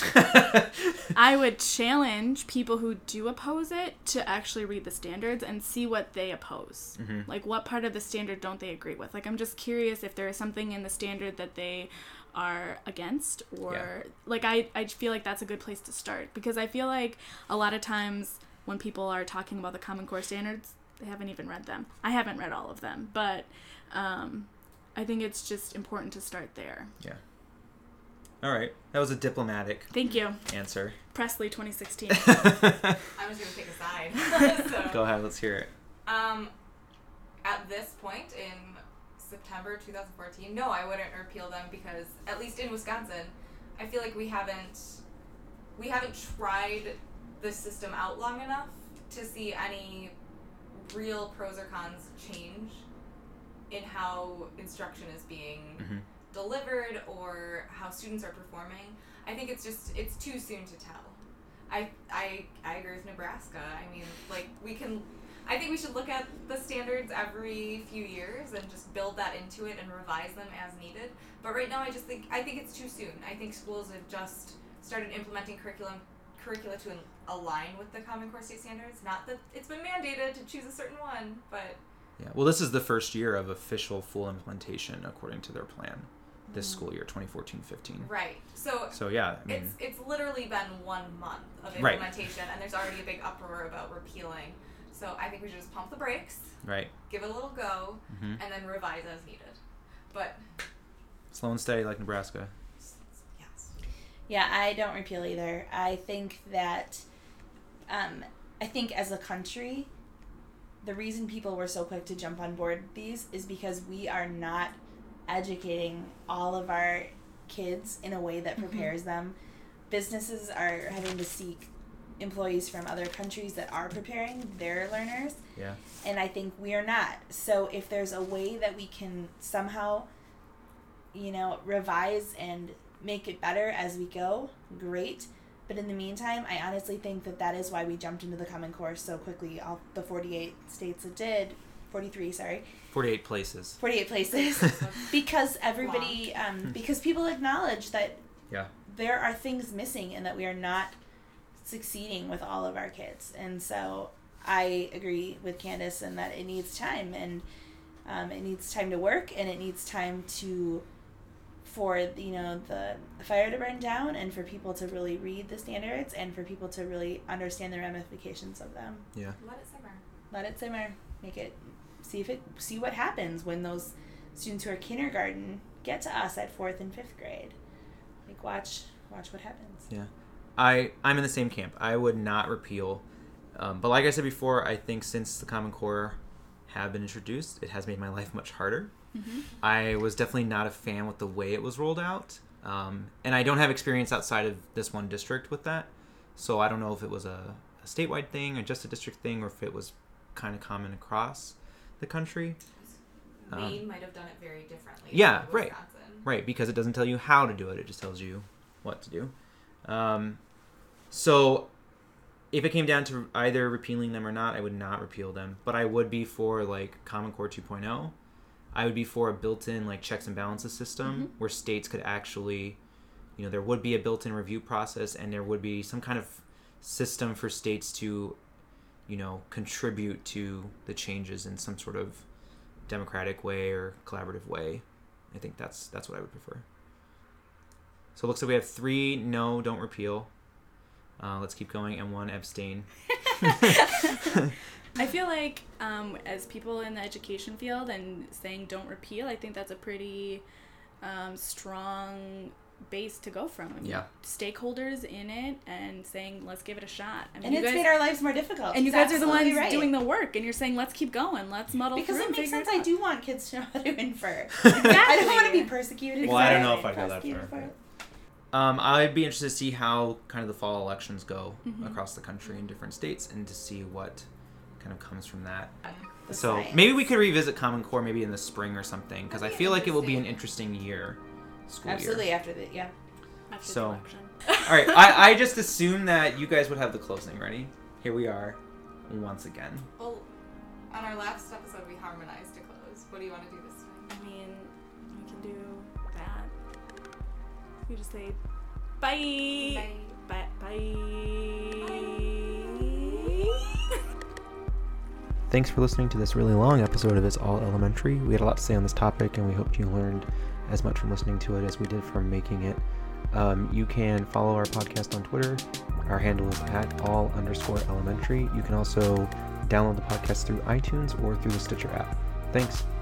I would challenge people who do oppose it to actually read the standards and see what they oppose. Mm-hmm. Like, what part of the standard don't they agree with? Like, I'm just curious if there is something in the standard that they are against, or Yeah. like I, I feel like that's a good place to start, because I feel like a lot of times when people are talking about the Common Core standards, they haven't even read them. I haven't read all of them, but um, I think it's just important to start there. Yeah. All right. That was a diplomatic Thank you. answer. Presley twenty sixteen. I was going to pick a side. so, Go ahead. Let's hear it. Um, at this point in September two thousand fourteen, no, I wouldn't repeal them because, at least in Wisconsin, I feel like we haven't we haven't tried the system out long enough to see any real pros or cons change in how instruction is being Mm-hmm. delivered or how students are performing. I think it's just it's too soon to tell. I I I agree with Nebraska. I mean, like we can I think we should look at the standards every few years and just build that into it and revise them as needed. But right now I just think I think it's too soon. I think schools have just started implementing curriculum curricula to align with the Common Core state standards. Not that it's been mandated to choose a certain one, but Yeah. Well, this is the first year of official full implementation according to their plan. This school year, twenty fourteen fifteen. right. So So yeah, I mean, it's it's literally been one month of Right. implementation, and there's already a big uproar about repealing. So I think we should just pump the brakes, right. give it a little go, hmm and then revise as needed. But Slow and steady like Nebraska. yes, Yeah, I don't repeal either. I think that, um, I think as a country, the reason people were so quick to jump on board these is because we are not educating all of our kids in a way that prepares them. Businesses are having to seek employees from other countries that are preparing their learners, Yeah. and I think we are not. So if there's a way that we can somehow, you know, revise and make it better as we go, great. But in the meantime, I honestly think that that is why we jumped into the Common Core so quickly. All the forty-eight states that did, forty-three, sorry, forty-eight places. forty-eight places, because everybody, um, because people acknowledge that Yeah. there are things missing and that we are not succeeding with all of our kids. And so I agree with Candace in that it needs time, and um, it needs time to work, and it needs time to for you know the fire to burn down, and for people to really read the standards, and for people to really understand the ramifications of them. Yeah. let it simmer. Let it simmer. Make it see if it see what happens when those students who are kindergarten get to us at fourth and fifth grade. Like watch watch what happens. Yeah. I, I'm in the same camp. I would not repeal. Um, but like I said before, I think since the Common Core have been introduced, it has made my life much harder. Mm-hmm. I was definitely not a fan with the way it was rolled out. Um, and I don't have experience outside of this one district with that. So I don't know if it was a, a statewide thing or just a district thing, or if it was kind of common across the country. Maine Um, might have done it very differently. yeah, than right. Wisconsin. Right, because it doesn't tell you how to do it. It just tells you what to do. Um, so if it came down to either repealing them or not, I would not repeal them. But I would be for, like, Common Core two point oh. I would be for a built-in, like, checks and balances system Mhm. where states could actually, you know, there would be a built-in review process, and there would be some kind of system for states to, you know, contribute to the changes in some sort of democratic way or collaborative way. I think that's that's what I would prefer. So it looks like we have three no, don't repeal. Uh, let's keep going, and one abstain. I feel like um, as people in the education field and saying don't repeal, I think that's a pretty um, strong base to go from. I mean, Yeah. stakeholders in it and saying let's give it a shot. I mean, And you it's guys, made our lives more difficult. and you She's guys are the ones absolutely right. doing the work, and you're saying let's keep going, let's muddle Because through it and makes figure sense. it I out. do want kids to know how to infer. Exactly. I don't want to be persecuted. Well, I don't for know it, if I'd go that prosecuted far, for it. Um, I'd be interested to see how kind of the fall elections go Mhm. across the country in different states, and to see what kind of comes from that. The So science. maybe we could revisit Common Core maybe in the spring or something, because I That'd be feel like it will be an interesting. interesting year, school Absolutely year. after the yeah. After So- the election. All right, I, I just assumed that you guys would have the closing ready. Here we are, once again. Well, on our last episode, we harmonized to close. What do you want to do this time? I mean, We can do that. You just say bye. Bye. Bye. Bye. Thanks for listening to this really long episode of It's All Elementary. We had a lot to say on this topic, and we hope you learned as much from listening to it as we did from making it. Um, you can follow our podcast on Twitter. Our handle is at all underscore elementary. You can also download the podcast through iTunes or through the Stitcher app. Thanks.